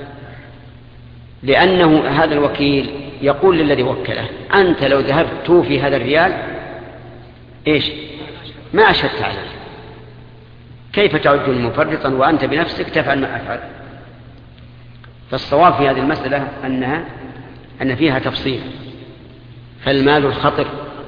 لأنه هذا الوكيل يقول للذي وكله أنت لو ذهبت توفي هذا الريال إيش ما أشهدت عليه، كيف تعدني مفرطا وأنت بنفسك تفعل ما أفعل؟ فالصواب في هذه المسألة أنها أن فيها تفصيل. فالمال الخطر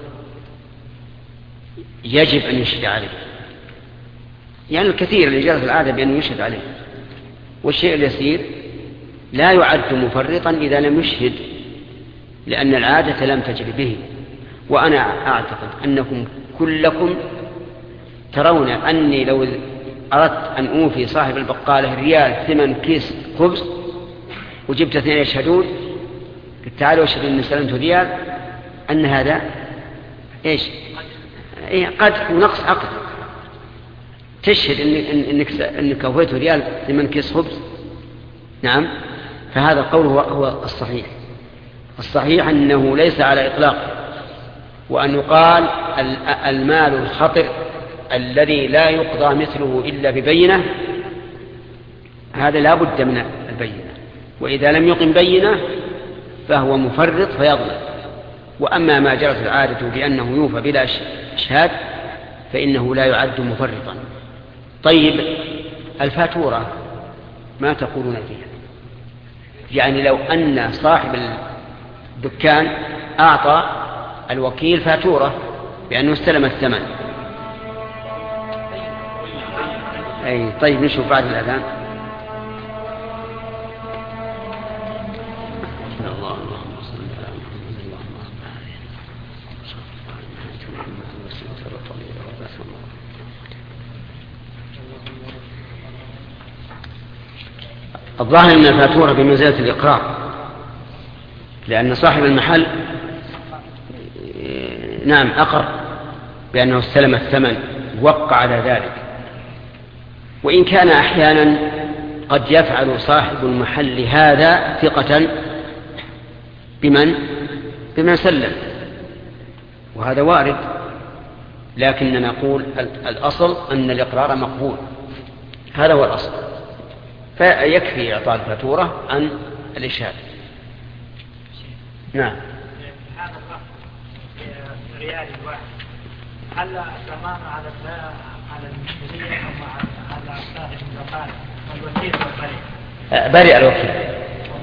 يجب أن يشهد عليه، يعني الكثير اللي جرت العادة بأن يشهد عليه، والشيء اليسير لا يعد مفرطا إذا لم يشهد، لأن العادة لم تجري به. وأنا أعتقد أنكم كلكم ترون أني لو أردت أن أوفي صاحب البقالة ريال ثمن كيس خبز وجبت اثنين يشهدون قلت تعالوا اشهدوا أني سلمت ريال، أن هذا إيش إيه قدح ونقص عقد. تشهد إن إنك إنك أوفيت ريال ثمن كيس خبز. نعم، فهذا القول هو, هو الصحيح. الصحيح أنه ليس على إطلاق، وأن يقال المال الخطر الذي لا يقضى مثله إلا ببينة هذا لا بد من البينة، وإذا لم يقم بينة فهو مفرط فيضمن. وأما ما جرت العادة بأنه يوفى بلا إشهاد فإنه لا يعد مفرطا. طيب الفاتورة ما تقولون فيها؟ يعني لو أن صاحب الدكان أعطى الوكيل فاتورة بأنه استلم الثمن. أي طيب نشوف بعد الأذان. الظاهر أن الفاتورة بمنزلة الإقرار، لأن صاحب المحل نعم أقر بأنه استلم الثمن، وقع على ذلك. وإن كان أحيانا قد يفعل صاحب المحل هذا ثقة بمن بمن سلم، وهذا وارد، لكننا نقول الأصل أن الإقرار مقبول، هذا هو الأصل، فيكفي إعطاء الفاتورة عن الإشهاد. نعم. هذا ريال واحد، هل الضمان على على المشتري أو على صاحب البقالة والوكيل والبريء؟ بريء الوكيل.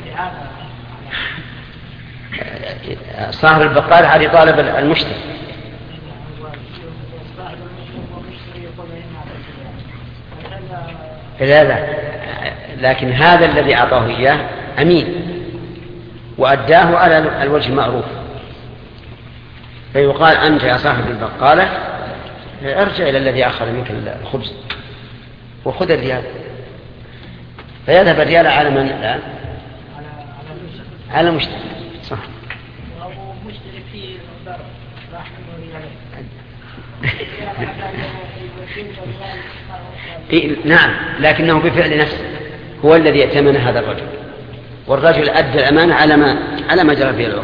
صاحب البقالة على طالب المشتري. لا لا، لكن هذا الذي أعطاه إياه أمين وأداه على الوجه المعروف، فيقال أنت يا صاحب البقالة ارجع إلى الذي أخذ منك الخبز وخذ الريال، فيذهب الريال على من الآن؟ على المشتري. صح. مشتري فيه ضرر راح إيه نعم، لكنه بفعل نفسه هو الذي ائتمن هذا الرجل، والرجل أدى الأمانة على ما على ما جرى فيه العرف.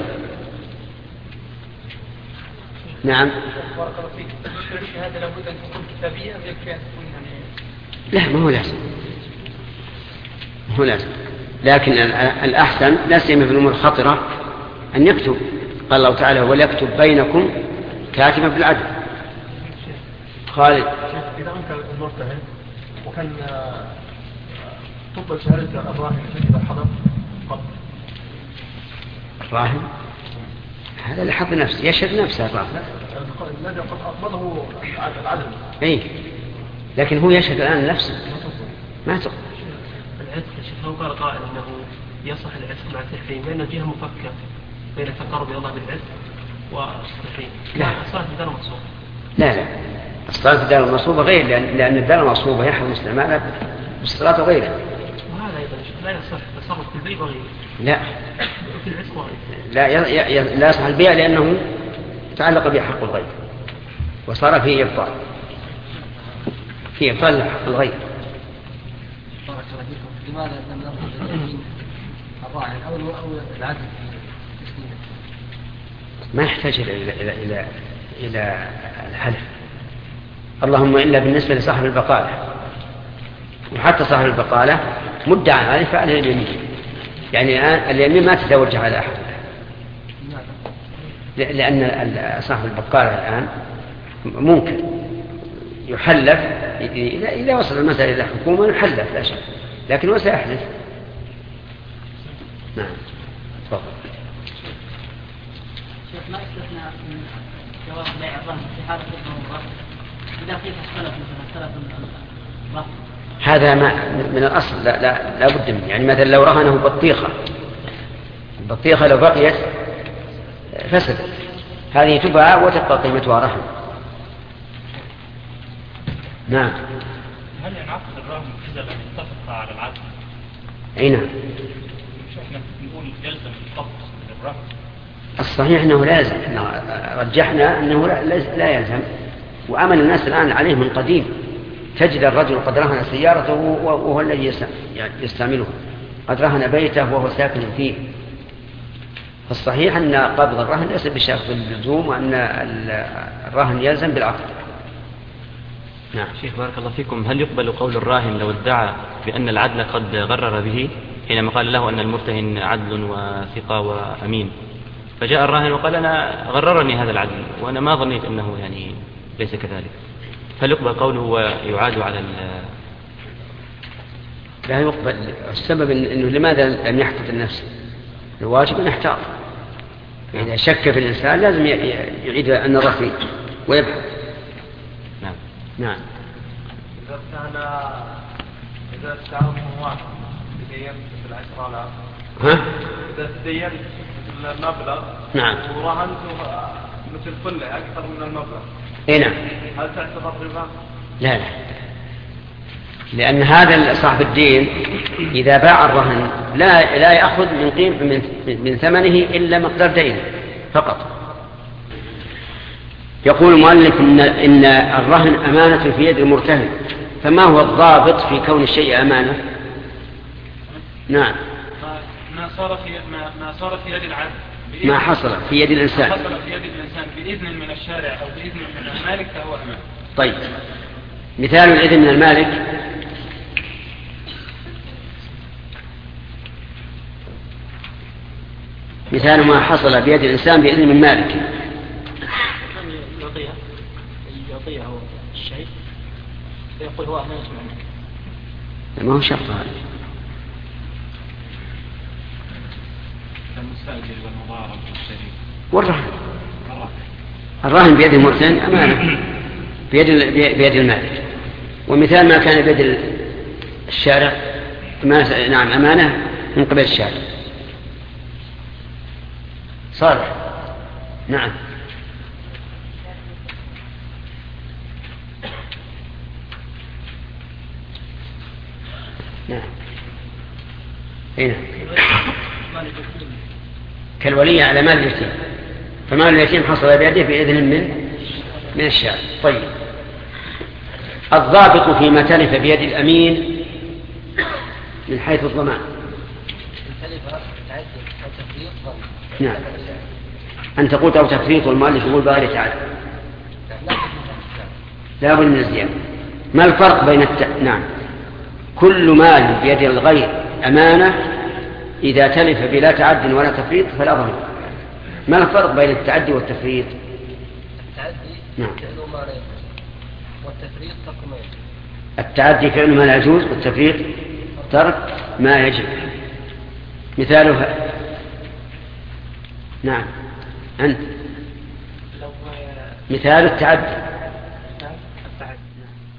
نعم. هذا لابد أن تكون كتابية أو يكفي أن تكون لا، ما هو لازم، ما هو لازم، لكن الأحسن لا سيما في الأمور الخطرة أن يكتب. قال الله تعالى وليكتب بينكم كاتبا بالعدل. خالد. إذا أنكر المرتهن وكان تقبل شهادة الراهن إذا حضر قبل الراهن، هذا اللي حضر نفسه يشهد نفسه الراهن الذي قد أقبضه العدل. إيه، لكن هو يشهد الآن نفسه ما تقبل. العتق شوف، هو قال قائل أنه يصح العتق مع التحريم لأن الجهة مفكة بين التقرب إلى الله بالعتق والتحريم. لا، الصلاة في الدار المصوبة. لا لا، الصلاة في الدار المصوبة غير، لأن, لأن الدار المصوبة يحرم استعمالها بالصلاة وغيرها. وهذا أيضا لا يصح التصرف في البيع وغيره. لا في العتق وغيره. لا ي... ي... لا يصح البيع لأنه تعلق به حق الغير وصار فيه إبطال، فيه إبطال حق الغير. لماذا لم نأخذ اليمين الراهن أو العدل؟ ما يحتاج إلى إلى إلى إلى الحلف، اللهم إلا بالنسبة لصاحب البقالة، وحتى صاحب البقالة مدعى عليه فعليه اليمين، يعني الآن اليمين ما تتوجه على أحد، لأن صاحب البقالة الآن ممكن يحلف إذا إذا وصل المسألة إلى الحكومة يحلف لا شك، لكن هو سيحلف. نعم. تفضل. شيخ، ما استثنى من جواز بيع الرهن في حالة الضرورة إذا قيل السلف مثلا سلف الرهن؟ هذا ما من الأصل، لا لا لا بد منه. يعني مثلا لو رهنه بطيخة، البطيخة لو بقيت فسدت، هذه تباع وتبقى قيمتها رهن. نعم. هل ينعقد الرهن إذا لم يتفق على العدل؟ أي نعم. مش احنا نقول يلزم الضبط للرهن؟ الصحيح أنه لازم، رجحنا أنه لا يلزم، وعمل الناس الآن عليه من قديم. تجد الرجل قد رهن سيارته وهو الذي يستعملها، قد رهن بيته وهو ساكن فيه. فالصحيح أن قبض الرهن ليس بشرط اللزوم، وأن الرهن يلزم بالعقد. نعم. شيخ بارك الله فيكم، هل يقبل قول الراهن لو ادعى بأن العدل قد غرر به حينما قال له أن المرتهن عدل وثقة وأمين، فجاء الراهن وقال أنا غررني هذا العدل وأنا ما ظنيت أنه يعني ليس كذلك، هل يقبل قوله ويعاد على ال لا يقبل. السبب أنه لماذا لم يحتط النفس؟ الواجب أن يحتاط، فإذا شك في الإنسان لازم يعيد النظر فيه ويبحث. نعم. نعم. إذا كان إذا استعمل واحد تدين في العشرة لا ها؟ إذا تدين المبلغ نعم ورهنته مثل كله أكثر من المبلغ. إيه نعم. هل تعتبر ربا؟ لا لا لأن هذا صاحب الدين إذا باع الرهن لا لا يأخذ من قيم من, من ثمنه إلا مقدار دينه فقط. يقول المؤلف إن, إن الرهن أمانة في يد المرتهن، فما هو الضابط في كون الشيء أمانة؟ نعم. ما صار في ما, ما صار في يد العبد ما حصل في يد الإنسان ما حصل في يد الإنسان بإذن من الشارع أو بإذن من المالك فهو أمانة. طيب، مثال الإذن من المالك مثال ما حصل بيد الإنسان بإذن من مالك. يعطيها يعطيها هو الشيء فيقول هو أمانة منك. ما هو شرط هذا. المستأجر والمضارب والشريك والرهن. الرهن بيد المرتهن أمانة بيد بيد المالك. ومثال ما كان بيد الشارع ما نعم أمانة من قبل الشارع. صالح. نعم. نعم. هنا كالولي على مال اليتيم، فمال اليتيم حصل بيده بإذن من من الشارع. طيب، الضابط فيما تلف بيد الأمين من حيث الضمان. نعم. أن تقول أو تفريط والمؤلف يقول بغير تعالى لا بد من الزيادة. ما الفرق بين الت... نعم. كل مال بيد الغير أمانة إذا تلف بلا تعد ولا تفريط فلا ضمان. ما الفرق بين التعدي والتفريط؟ التعدي نعم. فعل ما لا يجوز والتفريط ترك ما يجوز. التعدي فعل ما لا يجوز والتفريط ترك ما يجب. مثالها نعم أنت مثال التعدي